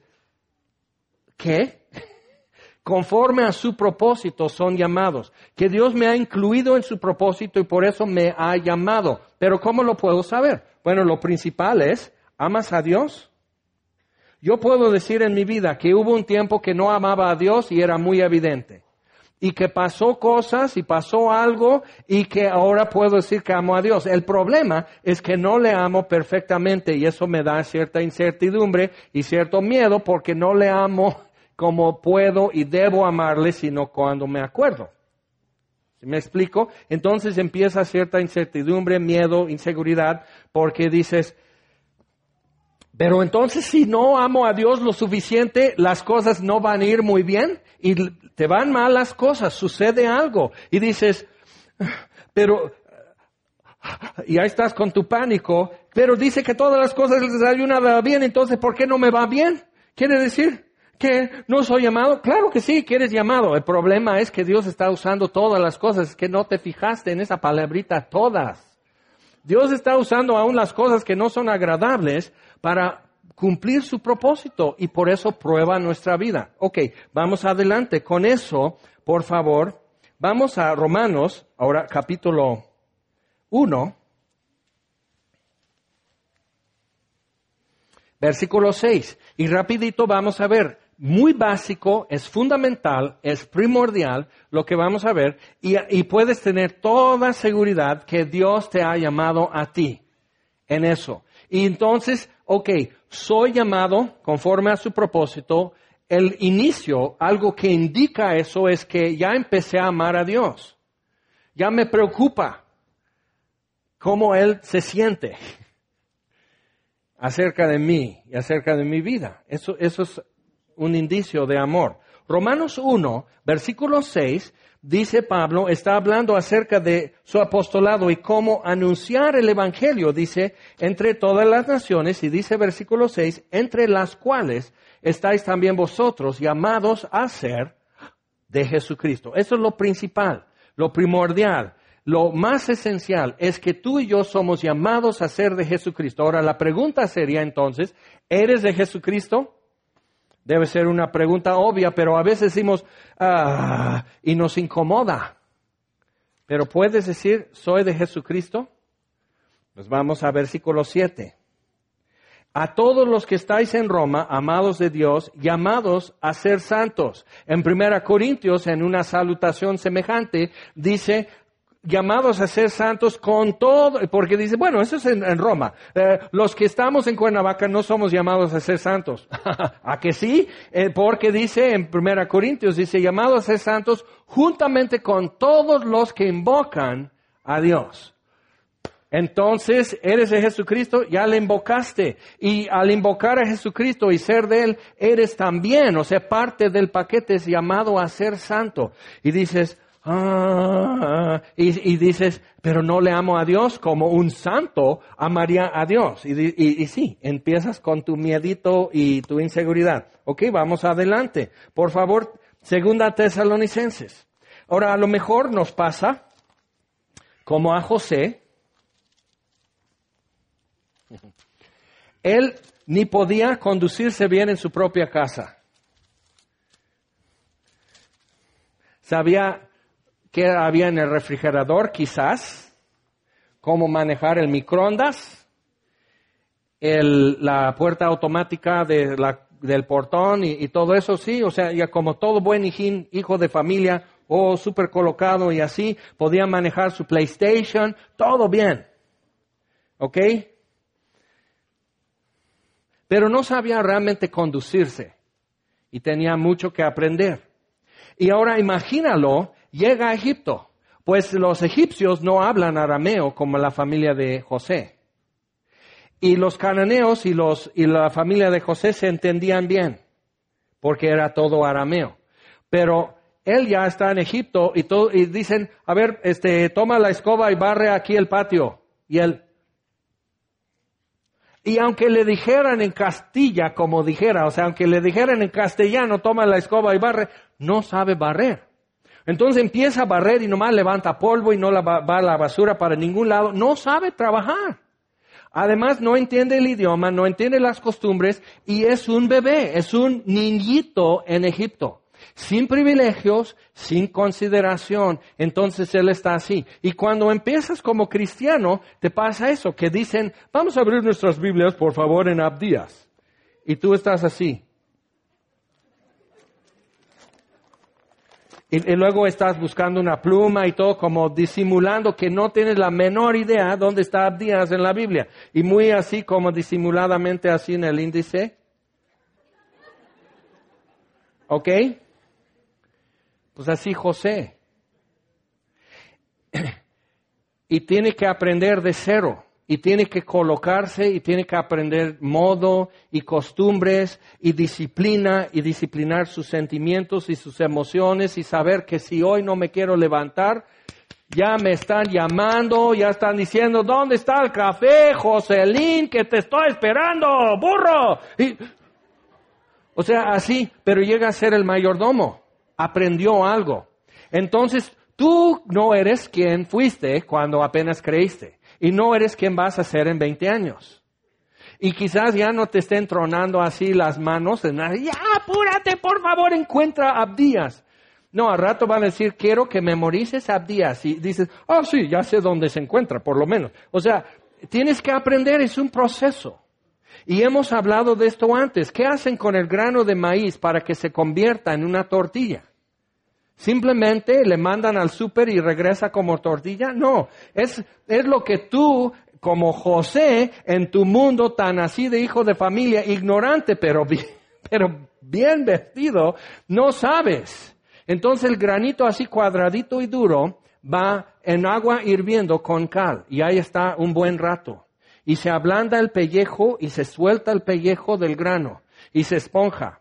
¿qué? Conforme a su propósito son llamados. Que Dios me ha incluido en su propósito y por eso me ha llamado. Pero ¿cómo lo puedo saber? Bueno, lo principal es, ¿amas a Dios? Yo puedo decir en mi vida que hubo un tiempo que no amaba a Dios y era muy evidente. Y que pasó cosas y pasó algo y que ahora puedo decir que amo a Dios. El problema es que no le amo perfectamente y eso me da cierta incertidumbre y cierto miedo porque no le amo como puedo y debo amarle, sino cuando me acuerdo. ¿Me explico? Entonces empieza cierta incertidumbre, miedo, inseguridad, porque dices, pero entonces si no amo a Dios lo suficiente, las cosas no van a ir muy bien y te van mal las cosas, sucede algo. Y dices, pero, y ahí estás con tu pánico, pero dice que todas las cosas les ayudan bien, entonces ¿por qué no me va bien? ¿Quiere decir que no soy llamado? Claro que sí, que eres llamado. El problema es que Dios está usando todas las cosas, es que no te fijaste en esa palabrita todas. Dios está usando aún las cosas que no son agradables para cumplir su propósito y por eso prueba nuestra vida. Ok, vamos adelante con eso, por favor. Vamos a Romanos, ahora capítulo 1, versículo 6. Y rapidito vamos a ver, muy básico, es fundamental, es primordial lo que vamos a ver y puedes tener toda seguridad que Dios te ha llamado a ti en eso. Y entonces, ok, soy llamado conforme a su propósito. El inicio, algo que indica eso es que ya empecé a amar a Dios. Ya me preocupa cómo Él se siente acerca de mí y acerca de mi vida. Eso es un indicio de amor. Romanos 1, versículo 6, dice Pablo, está hablando acerca de su apostolado y cómo anunciar el evangelio, dice, entre todas las naciones, y dice versículo 6, entre las cuales estáis también vosotros llamados a ser de Jesucristo. Eso es lo principal, lo primordial. Lo más esencial es que tú y yo somos llamados a ser de Jesucristo. Ahora, la pregunta sería entonces, ¿eres de Jesucristo? Debe ser una pregunta obvia, pero a veces decimos, y nos incomoda. Pero ¿puedes decir, soy de Jesucristo? Pues vamos a versículo 7. A todos los que estáis en Roma, amados de Dios, llamados a ser santos. En 1 Corintios, en una salutación semejante, dice, llamados a ser santos con todo, porque dice, bueno, eso es en Roma. Los que estamos en Cuernavaca no somos llamados a ser santos. ¿A que sí? Porque dice en 1 Corintios, dice, llamados a ser santos juntamente con todos los que invocan a Dios. Entonces, eres de Jesucristo, ya le invocaste. Y al invocar a Jesucristo y ser de Él, eres también, o sea, parte del paquete es llamado a ser santo. Y dices, y dices, pero no le amo a Dios como un santo amaría a Dios. Y sí, empiezas con tu miedito y tu inseguridad. Ok, vamos adelante. Por favor, 2 Tesalonicenses. Ahora, a lo mejor nos pasa, como a José, él ni podía conducirse bien en su propia casa. Sabía qué había en el refrigerador, quizás, cómo manejar el microondas, la puerta automática del portón y todo eso, sí, o sea, ya como todo buen hijo de familia, súper colocado y así, podía manejar su PlayStation, todo bien, ¿ok? Pero no sabía realmente conducirse y tenía mucho que aprender. Y ahora imagínalo, llega a Egipto, pues los egipcios no hablan arameo como la familia de José. Y los cananeos y la familia de José se entendían bien, porque era todo arameo. Pero él ya está en Egipto y dicen, a ver, toma la escoba y barre aquí el patio. Y aunque le dijeran en Castilla, como dijera, o sea, aunque le dijeran en castellano, toma la escoba y barre, no sabe barrer. Entonces empieza a barrer y nomás levanta polvo y no va a la basura para ningún lado. No sabe trabajar. Además, no entiende el idioma, no entiende las costumbres y es un bebé, es un niñito en Egipto. Sin privilegios, sin consideración. Entonces él está así. Y cuando empiezas como cristiano, te pasa eso, que dicen, vamos a abrir nuestras Biblias, por favor, en Abdías. Y tú estás así. Y luego estás buscando una pluma y todo como disimulando que no tienes la menor idea dónde está Abdías en la Biblia. Y muy así como disimuladamente así en el índice. ¿Ok? Pues así José. y tiene que aprender de cero. Y tiene que colocarse y tiene que aprender modo y costumbres y disciplina y disciplinar sus sentimientos y sus emociones y saber que si hoy no me quiero levantar, ya me están llamando, ya están diciendo, ¿dónde está el café, Joselín, que te estoy esperando, burro? O sea, así, pero llega a ser el mayordomo, aprendió algo. Entonces, tú no eres quien fuiste cuando apenas creíste. Y no eres quien vas a ser en 20 años. Y quizás ya no te estén tronando así las manos. Ya, apúrate, por favor, encuentra a Abdías. No, al rato van a decir, quiero que memorices a Abdías. Y dices, sí, ya sé dónde se encuentra, por lo menos. O sea, tienes que aprender, es un proceso. Y hemos hablado de esto antes. ¿Qué hacen con el grano de maíz para que se convierta en una tortilla? ¿Simplemente le mandan al súper y regresa como tortilla? No, es lo que tú, como José, en tu mundo tan así de hijo de familia, ignorante, pero bien vestido, no sabes. Entonces el granito así cuadradito y duro va en agua hirviendo con cal y ahí está un buen rato. Y se ablanda el pellejo y se suelta el pellejo del grano y se esponja.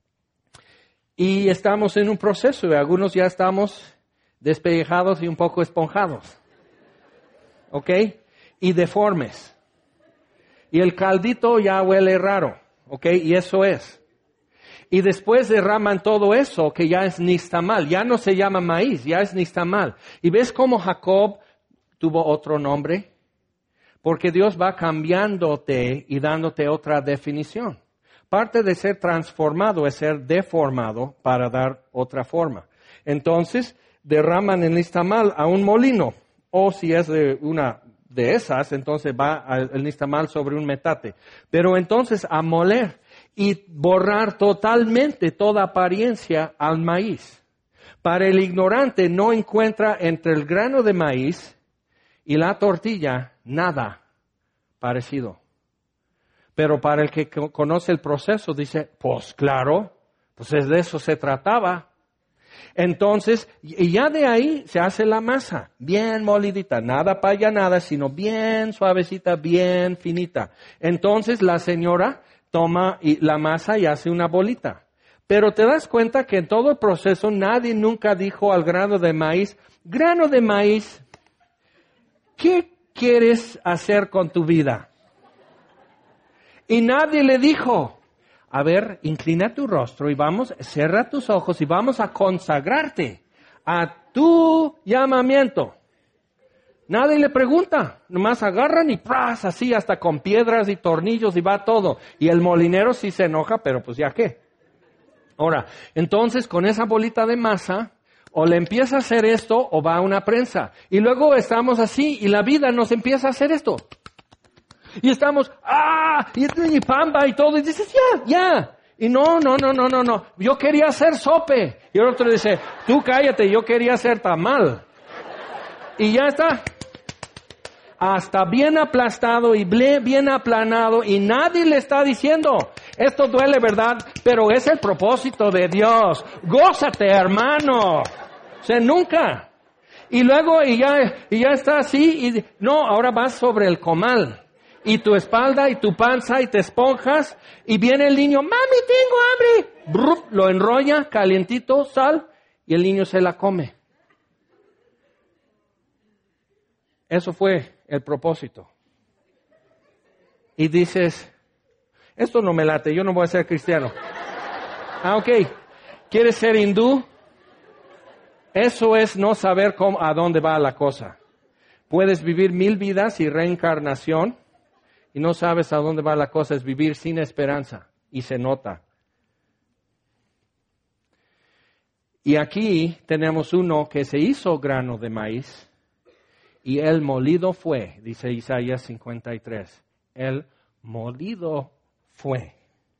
Y estamos en un proceso, y algunos ya estamos despellejados y un poco esponjados. ¿Ok? Y deformes. Y el caldito ya huele raro. ¿Ok? Y eso es. Y después derraman todo eso, que ya es nixtamal. Ya no se llama maíz, ya es nixtamal. ¿Y ves cómo Jacob tuvo otro nombre? Porque Dios va cambiándote y dándote otra definición. Parte de ser transformado es ser deformado para dar otra forma. Entonces, derraman el nixtamal a un molino. O si es de una de esas, entonces va el nixtamal sobre un metate. Pero entonces a moler y borrar totalmente toda apariencia al maíz. Para el ignorante no encuentra entre el grano de maíz y la tortilla nada parecido. Pero para el que conoce el proceso dice, pues claro, pues de eso se trataba. Entonces, y ya de ahí se hace la masa, bien molidita, nada para allá nada, sino bien suavecita, bien finita. Entonces la señora toma la masa y hace una bolita. Pero te das cuenta que en todo el proceso nadie nunca dijo al grano de maíz, ¿qué quieres hacer con tu vida? Y nadie le dijo, a ver, inclina tu rostro y cierra tus ojos y vamos a consagrarte a tu llamamiento. Nadie le pregunta, nomás agarran y ¡pras! Así hasta con piedras y tornillos y va todo. Y el molinero sí se enoja, pero pues ya qué. Ahora, entonces con esa bolita de masa, o le empieza a hacer esto o va a una prensa. Y luego estamos así y la vida nos empieza a hacer esto. Y estamos, y pamba y todo, y dices, ya. Y no. Yo quería hacer sope. Y el otro dice, tú cállate, yo quería hacer tamal. Y ya está. Hasta bien aplastado y bien aplanado y nadie le está diciendo, esto duele, ¿verdad? Pero es el propósito de Dios. Gózate, hermano. O sea, nunca. Y luego, y ya está así, y no, ahora vas sobre el comal. Y tu espalda y tu panza y te esponjas y viene el niño, mami, tengo hambre. Bruf, lo enrolla, calientito, sal, y el niño se la come. Eso fue el propósito. Y dices, esto no me late, yo no voy a ser cristiano. Ok, ¿quieres ser hindú? Eso es no saber a dónde va la cosa. Puedes vivir 1000 vidas y reencarnación, y no sabes a dónde va la cosa, es vivir sin esperanza, y se nota. Y aquí tenemos uno que se hizo grano de maíz, y el molido fue, dice Isaías 53, el molido fue,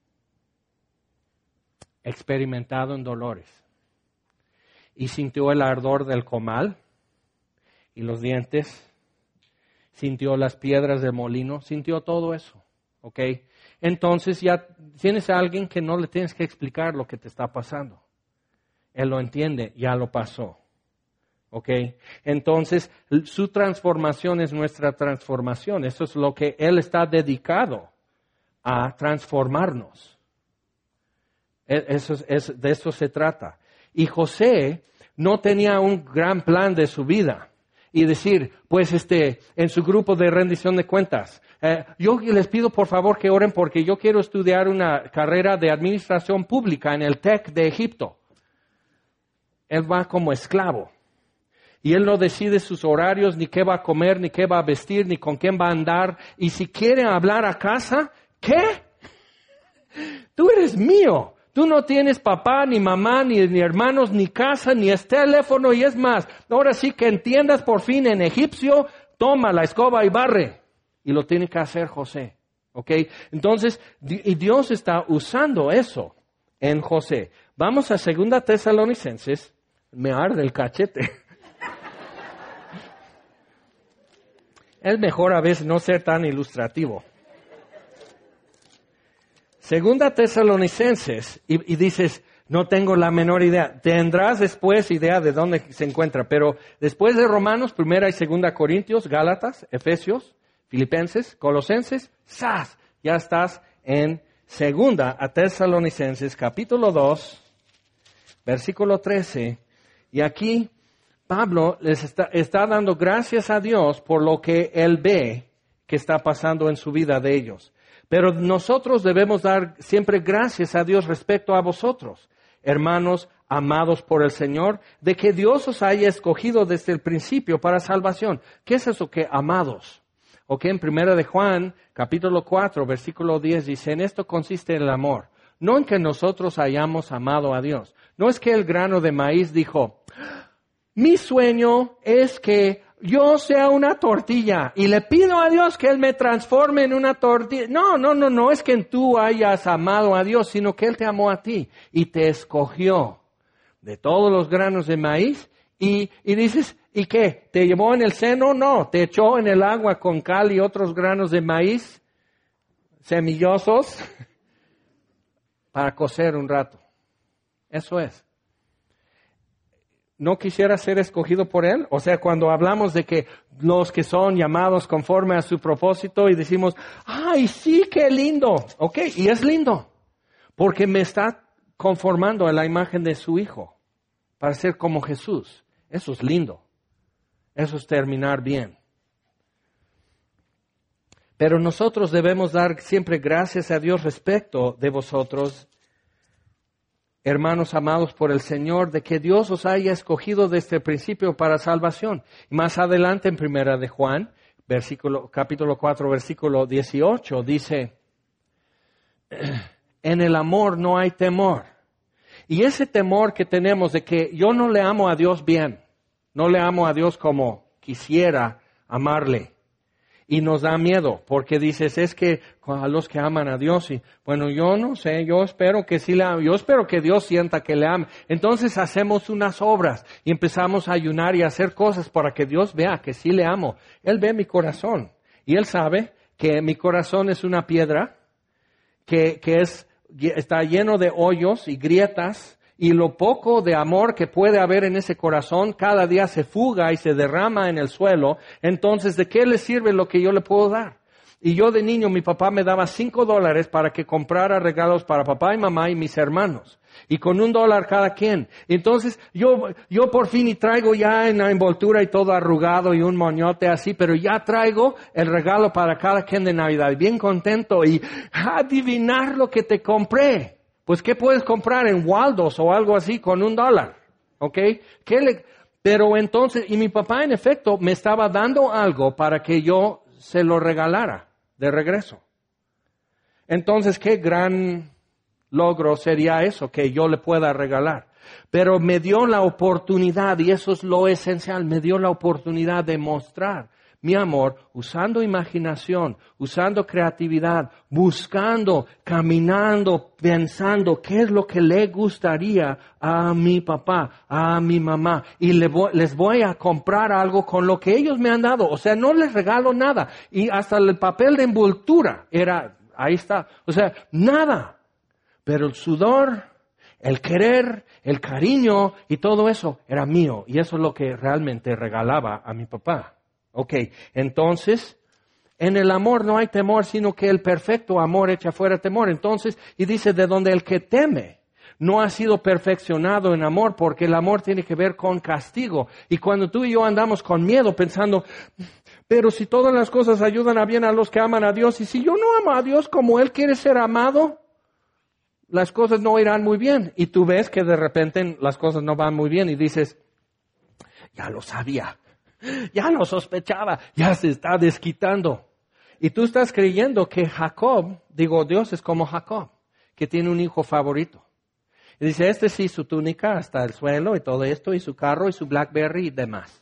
experimentado en dolores, y sintió el ardor del comal, y los dientes, sintió las piedras del molino, sintió todo eso, ¿ok? Entonces ya tienes a alguien que no le tienes que explicar lo que te está pasando. Él lo entiende, ya lo pasó, ¿ok? Entonces, su transformación es nuestra transformación. Eso es lo que Él está dedicado a transformarnos. De eso se trata. Y José no tenía un gran plan de su vida. Y decir, pues en su grupo de rendición de cuentas, yo les pido por favor que oren porque yo quiero estudiar una carrera de administración pública en el TEC de Egipto. Él va como esclavo. Y él no decide sus horarios, ni qué va a comer, ni qué va a vestir, ni con quién va a andar. Y si quiere hablar a casa, ¿qué? Tú eres mío. Tú no tienes papá, ni mamá, ni hermanos, ni casa, ni teléfono. Y es más, ahora sí que entiendas por fin en egipcio, toma la escoba y barre. Y lo tiene que hacer José. ¿Ok? Entonces, y Dios está usando eso en José. Vamos a 2 Tesalonicenses. Me arde el cachete. Es mejor a veces no ser tan ilustrativo. 2 Tesalonicenses, y dices, no tengo la menor idea. Tendrás después idea de dónde se encuentra, pero después de Romanos, 1 y 2 Corintios, Gálatas, Efesios, Filipenses, Colosenses, ¡zas! Ya estás en 2 Tesalonicenses, capítulo 2, versículo 13, y aquí Pablo les está dando gracias a Dios por lo que él ve que está pasando en su vida de ellos. Pero nosotros debemos dar siempre gracias a Dios respecto a vosotros, hermanos amados por el Señor, de que Dios os haya escogido desde el principio para salvación. ¿Qué es eso que amados? Ok, en 1 de Juan, capítulo 4, versículo 10, dice, en esto consiste el amor. No en que nosotros hayamos amado a Dios. No es que el grano de maíz dijo, mi sueño es que yo sea una tortilla y le pido a Dios que Él me transforme en una tortilla. No es que tú hayas amado a Dios, sino que Él te amó a ti y te escogió de todos los granos de maíz y dices, ¿y qué? ¿Te llevó en el seno? No, te echó en el agua con cal y otros granos de maíz semillosos para cocer un rato. Eso es. ¿No quisiera ser escogido por Él? O sea, cuando hablamos de que los que son llamados conforme a su propósito y decimos, ¡ay, sí, qué lindo! Ok, y es lindo, porque me está conformando a la imagen de su Hijo, para ser como Jesús. Eso es lindo. Eso es terminar bien. Pero nosotros debemos dar siempre gracias a Dios respecto de vosotros, hermanos amados por el Señor, de que Dios os haya escogido desde el principio para salvación. Y más adelante en 1 de Juan, capítulo 4, versículo 18, dice, en el amor no hay temor. Y ese temor que tenemos de que yo no le amo a Dios bien, no le amo a Dios como quisiera amarle. Y nos da miedo, porque dices, es que a los que aman a Dios, y bueno, yo no sé, yo espero que sí le ame, yo espero que Dios sienta que le ame. Entonces hacemos unas obras y empezamos a ayunar y a hacer cosas para que Dios vea que sí le amo. Él ve mi corazón y Él sabe que mi corazón es una piedra que está lleno de hoyos y grietas, y lo poco de amor que puede haber en ese corazón cada día se fuga y se derrama en el suelo. Entonces, ¿de qué le sirve lo que yo le puedo dar? Y yo de niño, mi papá me daba $5 para que comprara regalos para papá y mamá y mis hermanos. Y con $1 cada quien. Entonces, yo por fin y traigo ya en la envoltura y todo arrugado y un moñote así, pero ya traigo el regalo para cada quien de Navidad. Bien contento y adivinar lo que te compré. Pues, ¿qué puedes comprar en Waldos o algo así con $1? ¿Ok? Pero entonces, y mi papá en efecto me estaba dando algo para que yo se lo regalara de regreso. Entonces, qué gran logro sería eso, que yo le pueda regalar. Pero me dio la oportunidad, y eso es lo esencial, me dio la oportunidad de mostrar mi amor, usando imaginación, usando creatividad, buscando, caminando, pensando qué es lo que le gustaría a mi papá, a mi mamá. Y les voy a comprar algo con lo que ellos me han dado. O sea, no les regalo nada. Y hasta el papel de envoltura ahí está. O sea, nada. Pero el sudor, El querer, el cariño y todo eso era mío. Y eso es lo que realmente regalaba a mi papá. Ok, entonces, en el amor no hay temor, sino que el perfecto amor echa fuera temor. Entonces, y dice, de donde el que teme no ha sido perfeccionado en amor, porque el amor tiene que ver con castigo. Y cuando tú y yo andamos con miedo pensando, pero si todas las cosas ayudan a bien a los que aman a Dios, y si yo no amo a Dios como Él quiere ser amado, las cosas no irán muy bien. Y tú ves que de repente las cosas no van muy bien y dices, ya lo sabía, ya lo sospechaba, ya se está desquitando. Y tú estás creyendo que Dios es como Jacob, que tiene un hijo favorito. Y dice, sí, su túnica hasta el suelo y todo esto, y su carro y su BlackBerry y demás.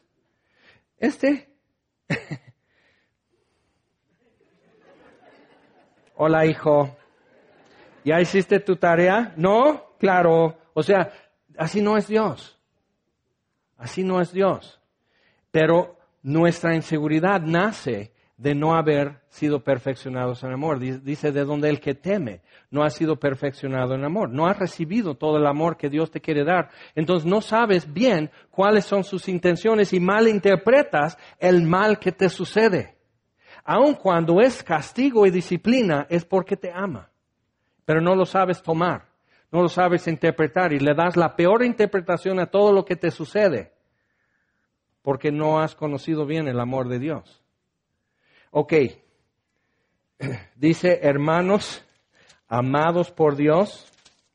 Hola, hijo. ¿Ya hiciste tu tarea? ¿No? Claro. O sea, así no es Dios. Así no es Dios. Pero nuestra inseguridad nace de no haber sido perfeccionados en amor. Dice, de donde el que teme no ha sido perfeccionado en amor. No has recibido todo el amor que Dios te quiere dar. Entonces no sabes bien cuáles son sus intenciones y malinterpretas el mal que te sucede. Aun cuando es castigo y disciplina, es porque te ama. Pero no lo sabes tomar, no lo sabes interpretar y le das la peor interpretación a todo lo que te sucede porque no has conocido bien el amor de Dios. Ok, dice, hermanos, amados por Dios,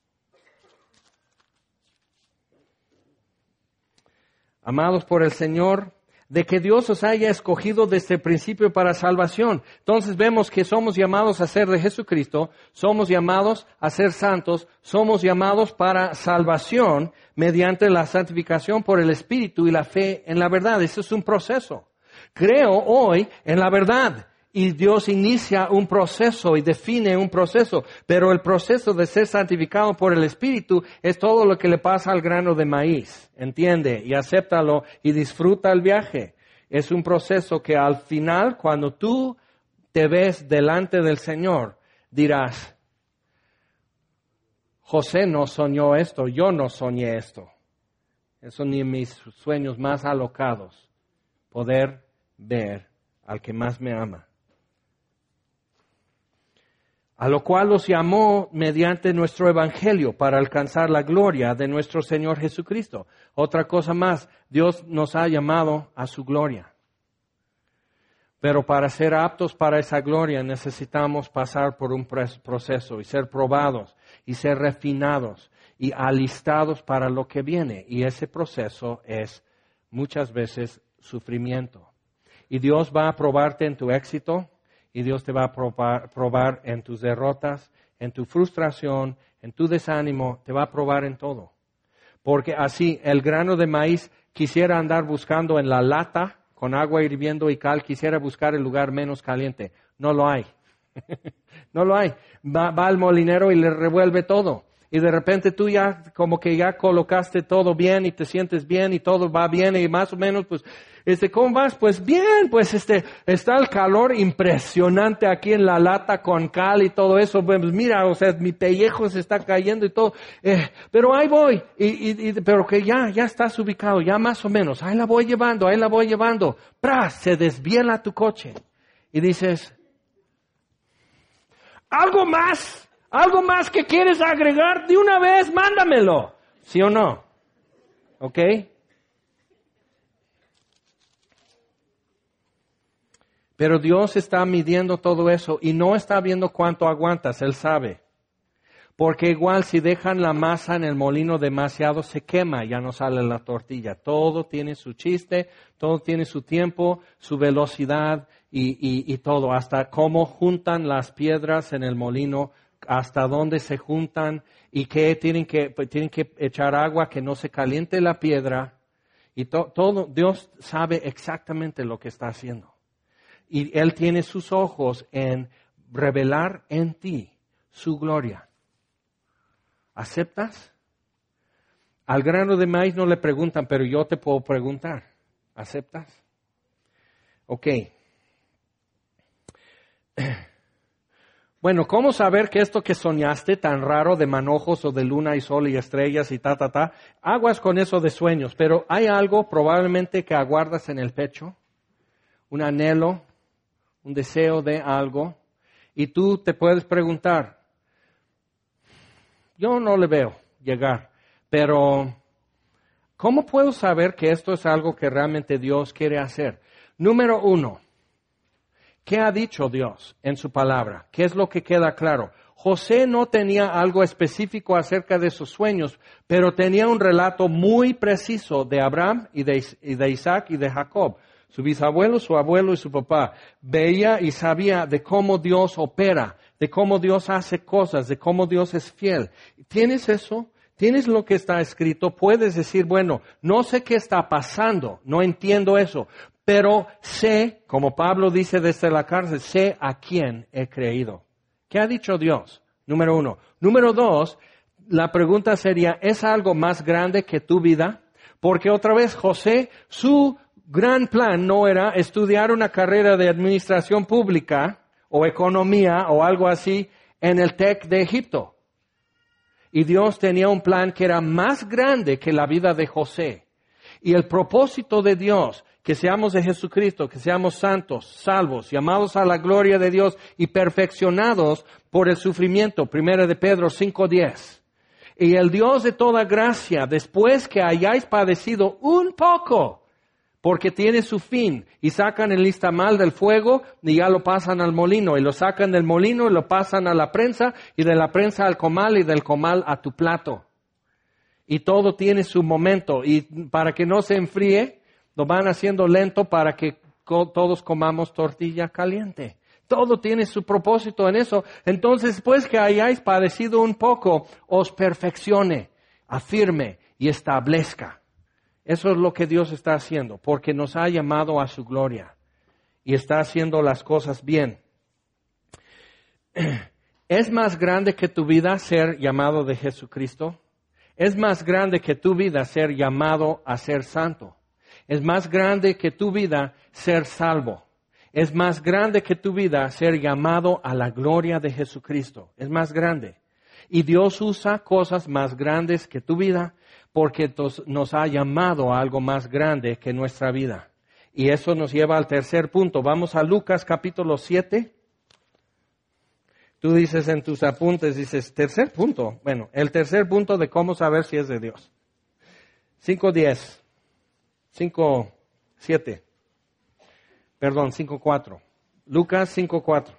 amados por el Señor, de que Dios os haya escogido desde el principio para salvación. Entonces vemos que somos llamados a ser de Jesucristo, somos llamados a ser santos, somos llamados para salvación mediante la santificación por el Espíritu y la fe en la verdad. Eso es un proceso. Creo hoy en la verdad. Y Dios inicia un proceso y define un proceso, pero el proceso de ser santificado por el Espíritu es todo lo que le pasa al grano de maíz. Entiende y acéptalo y disfruta el viaje. Es un proceso que al final, cuando tú te ves delante del Señor, dirás, José no soñó esto, yo no soñé esto. Eso ni en mis sueños más alocados, poder ver al que más me ama. A lo cual los llamó mediante nuestro evangelio para alcanzar la gloria de nuestro Señor Jesucristo. Otra cosa más, Dios nos ha llamado a su gloria. Pero para ser aptos para esa gloria necesitamos pasar por un proceso y ser probados y ser refinados y alistados para lo que viene. Y ese proceso es muchas veces sufrimiento. Y Dios va a probarte en tu éxito. Y Dios te va a probar en tus derrotas, en tu frustración, en tu desánimo, te va a probar en todo. Porque así el grano de maíz quisiera andar buscando en la lata con agua hirviendo y cal, quisiera buscar el lugar menos caliente. No lo hay. No lo hay. Va al molinero y le revuelve todo. Y de repente tú ya como que ya colocaste todo bien y te sientes bien y todo va bien y más o menos pues, ¿cómo vas? Pues bien, pues está el calor impresionante aquí en la lata con cal y todo eso. Pues mira, o sea, mi pellejo se está cayendo y todo. Pero ahí voy, pero que ya estás ubicado, ya más o menos. Ahí la voy llevando. ¡Pras! Se desviela tu coche. Y dices, ¿algo más que quieres agregar? De una vez, mándamelo. ¿Sí o no? ¿Ok? Pero Dios está midiendo todo eso y no está viendo cuánto aguantas, Él sabe. Porque igual si dejan la masa en el molino demasiado se quema, ya no sale la tortilla. Todo tiene su chiste, todo tiene su tiempo, su velocidad y todo. Hasta cómo juntan las piedras en el molino, hasta dónde se juntan y que tienen que echar agua que no se caliente la piedra. Y todo, Dios sabe exactamente lo que está haciendo. Y Él tiene sus ojos en revelar en ti su gloria. ¿Aceptas? Al grano de maíz no le preguntan, pero yo te puedo preguntar. ¿Aceptas? Ok. Bueno, ¿cómo saber que esto que soñaste tan raro de manojos o de luna y sol y estrellas y aguas con eso de sueños, pero hay algo probablemente que aguardas en el pecho, un anhelo, un deseo de algo, y tú te puedes preguntar, yo no le veo llegar, pero ¿cómo puedo saber que esto es algo que realmente Dios quiere hacer? Número 1. ¿Qué ha dicho Dios en su palabra? ¿Qué es lo que queda claro? José no tenía algo específico acerca de sus sueños, pero tenía un relato muy preciso de Abraham y de Isaac y de Jacob. Su bisabuelo, su abuelo y su papá. Veía y sabía de cómo Dios opera, de cómo Dios hace cosas, de cómo Dios es fiel. ¿Tienes eso? ¿Tienes lo que está escrito? Puedes decir, bueno, no sé qué está pasando, no entiendo eso, pero sé, como Pablo dice desde la cárcel, sé a quién he creído. ¿Qué ha dicho Dios? Número 1. Número 2, la pregunta sería, ¿es algo más grande que tu vida? Porque otra vez José, su gran plan no era estudiar una carrera de administración pública o economía o algo así en el TEC de Egipto. Y Dios tenía un plan que era más grande que la vida de José. Y el propósito de Dios, que seamos de Jesucristo, que seamos santos, salvos, llamados a la gloria de Dios y perfeccionados por el sufrimiento. 1 de Pedro 5:10. Y el Dios de toda gracia, después que hayáis padecido un poco, porque tiene su fin, y sacan el listamal del fuego y ya lo pasan al molino, y lo sacan del molino y lo pasan a la prensa, y de la prensa al comal y del comal a tu plato. Y todo tiene su momento, y para que no se enfríe, lo van haciendo lento para que todos comamos tortilla caliente. Todo tiene su propósito en eso. Entonces, pues que hayáis padecido un poco, os perfeccione, afirme y establezca. Eso es lo que Dios está haciendo, porque nos ha llamado a su gloria y está haciendo las cosas bien. ¿Es más grande que tu vida ser llamado de Jesucristo? Es más grande que tu vida ser llamado a ser santo. Es más grande que tu vida ser salvo. Es más grande que tu vida ser llamado a la gloria de Jesucristo. Es más grande. Y Dios usa cosas más grandes que tu vida porque nos ha llamado a algo más grande que nuestra vida. Y eso nos lleva al tercer punto. Vamos a Lucas capítulo 7. Tú dices en tus apuntes, dices, tercer punto. Bueno, el tercer punto de cómo saber si es de Dios. 5:10. 5:7. Perdón, 5:4. Lucas 5:4.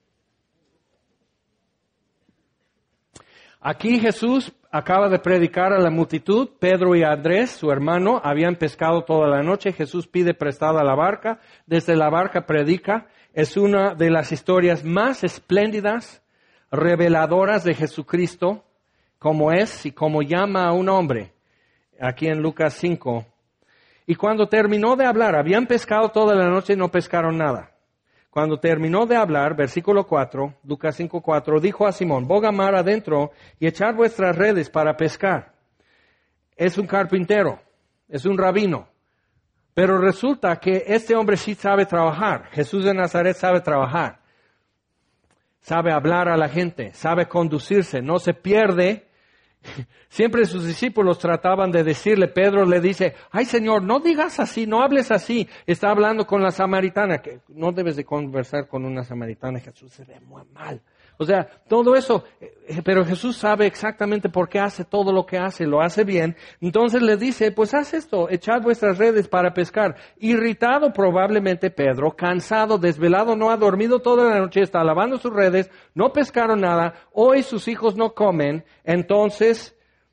Aquí Jesús acaba de predicar a la multitud. Pedro y Andrés, su hermano, habían pescado toda la noche. Jesús pide prestada la barca. Desde la barca predica. Es una de las historias más espléndidas, reveladoras de Jesucristo, como es y como llama a un hombre. Aquí en Lucas 5. Y cuando terminó de hablar, habían pescado toda la noche y no pescaron nada. Cuando terminó de hablar, versículo 4, Lucas 5:4, dijo a Simón, boga mar adentro y echad vuestras redes para pescar. Es un carpintero, es un rabino. Pero resulta que este hombre sí sabe trabajar. Jesús de Nazaret sabe trabajar. Sabe hablar a la gente, sabe conducirse, no se pierde. Siempre sus discípulos trataban de decirle, Pedro le dice, ay Señor, no digas así, no hables así. Está hablando con la samaritana, que no debes de conversar con una samaritana, Jesús se ve muy mal. O sea, todo eso, pero Jesús sabe exactamente por qué hace todo lo que hace, lo hace bien. Entonces le dice, pues haz esto, echad vuestras redes para pescar. Irritado probablemente Pedro, cansado, desvelado, no ha dormido toda la noche, está lavando sus redes, no pescaron nada, hoy sus hijos no comen. Entonces,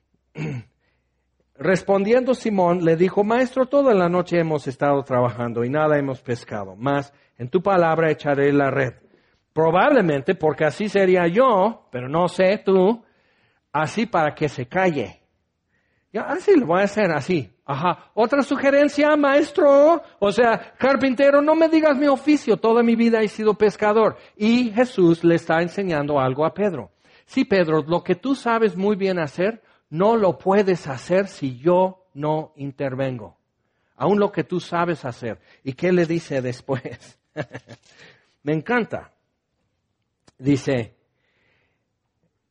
respondiendo Simón, le dijo, Maestro, toda la noche hemos estado trabajando y nada hemos pescado, mas en tu palabra echaré la red. Probablemente, porque así sería yo, pero no sé tú, así para que se calle. Ya, así lo voy a hacer, así. Ajá. Otra sugerencia, maestro. O sea, carpintero, no me digas mi oficio, toda mi vida he sido pescador. Y Jesús le está enseñando algo a Pedro. Sí, Pedro, lo que tú sabes muy bien hacer, no lo puedes hacer si yo no intervengo. Aún lo que tú sabes hacer. ¿Y qué le dice después? Me encanta. Dice,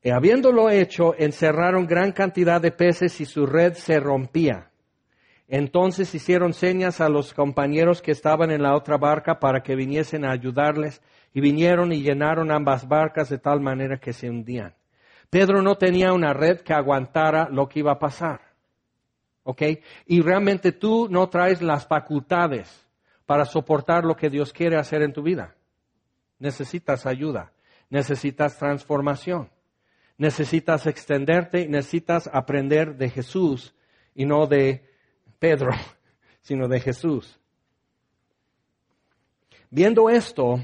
Y habiéndolo hecho, encerraron gran cantidad de peces y su red se rompía. Entonces hicieron señas a los compañeros que estaban en la otra barca para que viniesen a ayudarles, y vinieron y llenaron ambas barcas de tal manera que se hundían. Pedro no tenía una red que aguantara lo que iba a pasar. ¿Ok? Y realmente tú no traes las facultades para soportar lo que Dios quiere hacer en tu vida. Necesitas ayuda, necesitas transformación, necesitas extenderte, necesitas aprender de Jesús y no de Pedro, sino de Jesús. Viendo esto,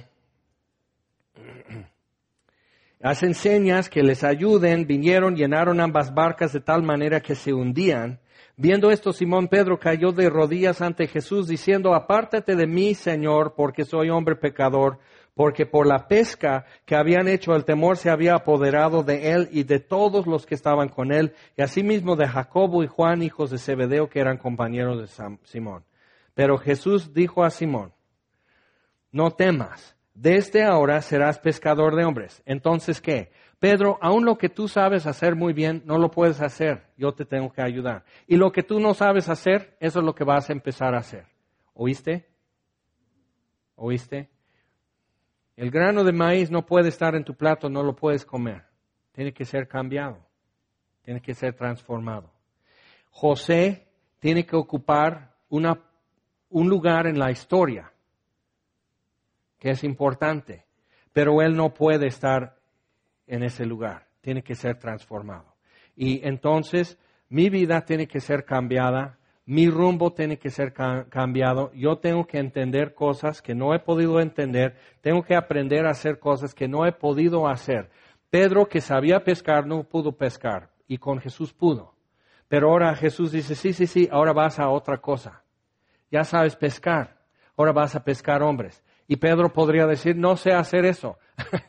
hacen señas que les ayuden, vinieron, llenaron ambas barcas de tal manera que se hundían. Viendo esto, Simón Pedro cayó de rodillas ante Jesús, diciendo, apártate de mí, Señor, porque soy hombre pecador, porque por la pesca que habían hecho el temor se había apoderado de él y de todos los que estaban con él, y asimismo de Jacobo y Juan, hijos de Zebedeo, que eran compañeros de Simón. Pero Jesús dijo a Simón, no temas, desde ahora serás pescador de hombres. Entonces, ¿qué? Pedro, aún lo que tú sabes hacer muy bien, no lo puedes hacer. Yo te tengo que ayudar. Y lo que tú no sabes hacer, eso es lo que vas a empezar a hacer. ¿Oíste? ¿Oíste? El grano de maíz no puede estar en tu plato, no lo puedes comer. Tiene que ser cambiado. Tiene que ser transformado. José tiene que ocupar un lugar en la historia que es importante, pero él no puede estar en ese lugar, tiene que ser transformado. Y entonces mi vida tiene que ser cambiada, mi rumbo tiene que ser cambiado, yo tengo que entender cosas que no he podido entender, tengo que aprender a hacer cosas que no he podido hacer. Pedro, que sabía pescar, no pudo pescar, y con Jesús pudo. Pero ahora Jesús dice, sí, ahora vas a otra cosa. Ya sabes pescar, ahora vas a pescar hombres. Y Pedro podría decir, no sé hacer eso.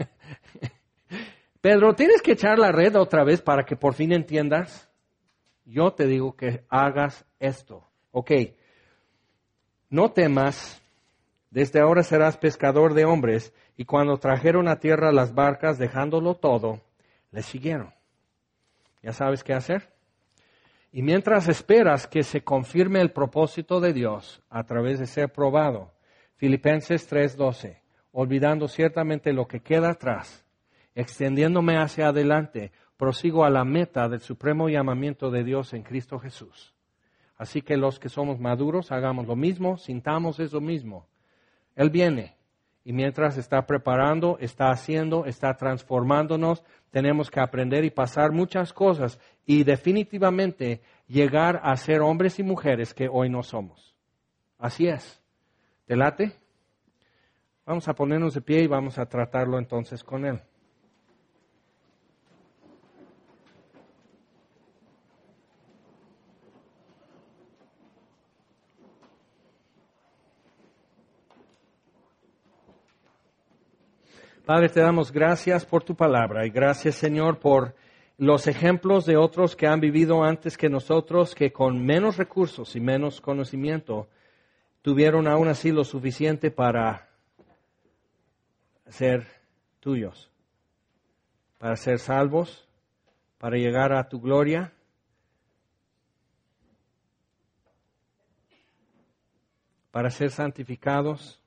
Pedro, ¿tienes que echar la red otra vez para que por fin entiendas? Yo te digo que hagas esto. Ok, no temas, desde ahora serás pescador de hombres. Y cuando trajeron a tierra las barcas, dejándolo todo, le siguieron. ¿Ya sabes qué hacer? Y mientras esperas que se confirme el propósito de Dios a través de ser probado, Filipenses 3:12, olvidando ciertamente lo que queda atrás, extendiéndome hacia adelante, prosigo a la meta del supremo llamamiento de Dios en Cristo Jesús. Así que los que somos maduros, hagamos lo mismo, sintamos eso mismo. Él viene, y mientras está preparando, está haciendo, está transformándonos, tenemos que aprender y pasar muchas cosas, y definitivamente llegar a ser hombres y mujeres que hoy no somos. Así es. ¿Te late? Vamos a ponernos de pie y vamos a tratarlo entonces con él. Padre, te damos gracias por tu palabra y gracias, Señor, por los ejemplos de otros que han vivido antes que nosotros, que con menos recursos y menos conocimiento tuvieron aún así lo suficiente para ser tuyos, para ser salvos, para llegar a tu gloria. Para ser santificados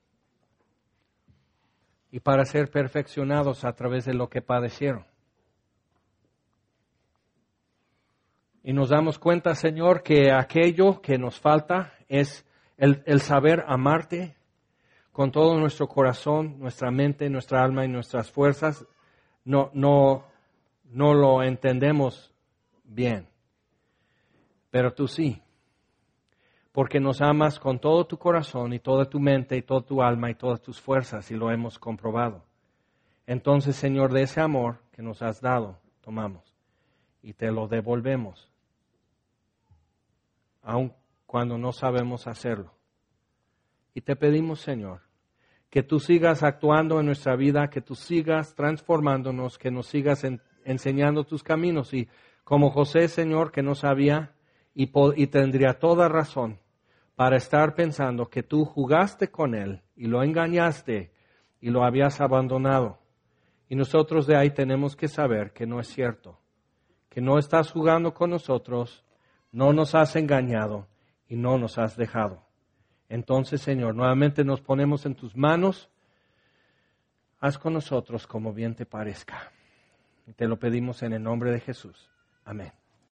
y para ser perfeccionados a través de lo que padecieron. Y nos damos cuenta, Señor, que aquello que nos falta es el saber amarte con todo nuestro corazón, nuestra mente, nuestra alma y nuestras fuerzas. No lo entendemos bien, pero tú sí. Porque nos amas con todo tu corazón y toda tu mente y toda tu alma y todas tus fuerzas y lo hemos comprobado. Entonces, Señor, de ese amor que nos has dado, tomamos y te lo devolvemos, aun cuando no sabemos hacerlo. Y te pedimos, Señor, que tú sigas actuando en nuestra vida, que tú sigas transformándonos, que nos sigas enseñando tus caminos. Y como José, Señor, que no sabía y tendría toda razón para estar pensando que tú jugaste con él y lo engañaste y lo habías abandonado. Y nosotros de ahí tenemos que saber que no es cierto, que no estás jugando con nosotros, no nos has engañado y no nos has dejado. Entonces, Señor, nuevamente nos ponemos en tus manos. Haz con nosotros como bien te parezca. Te lo pedimos en el nombre de Jesús. Amén.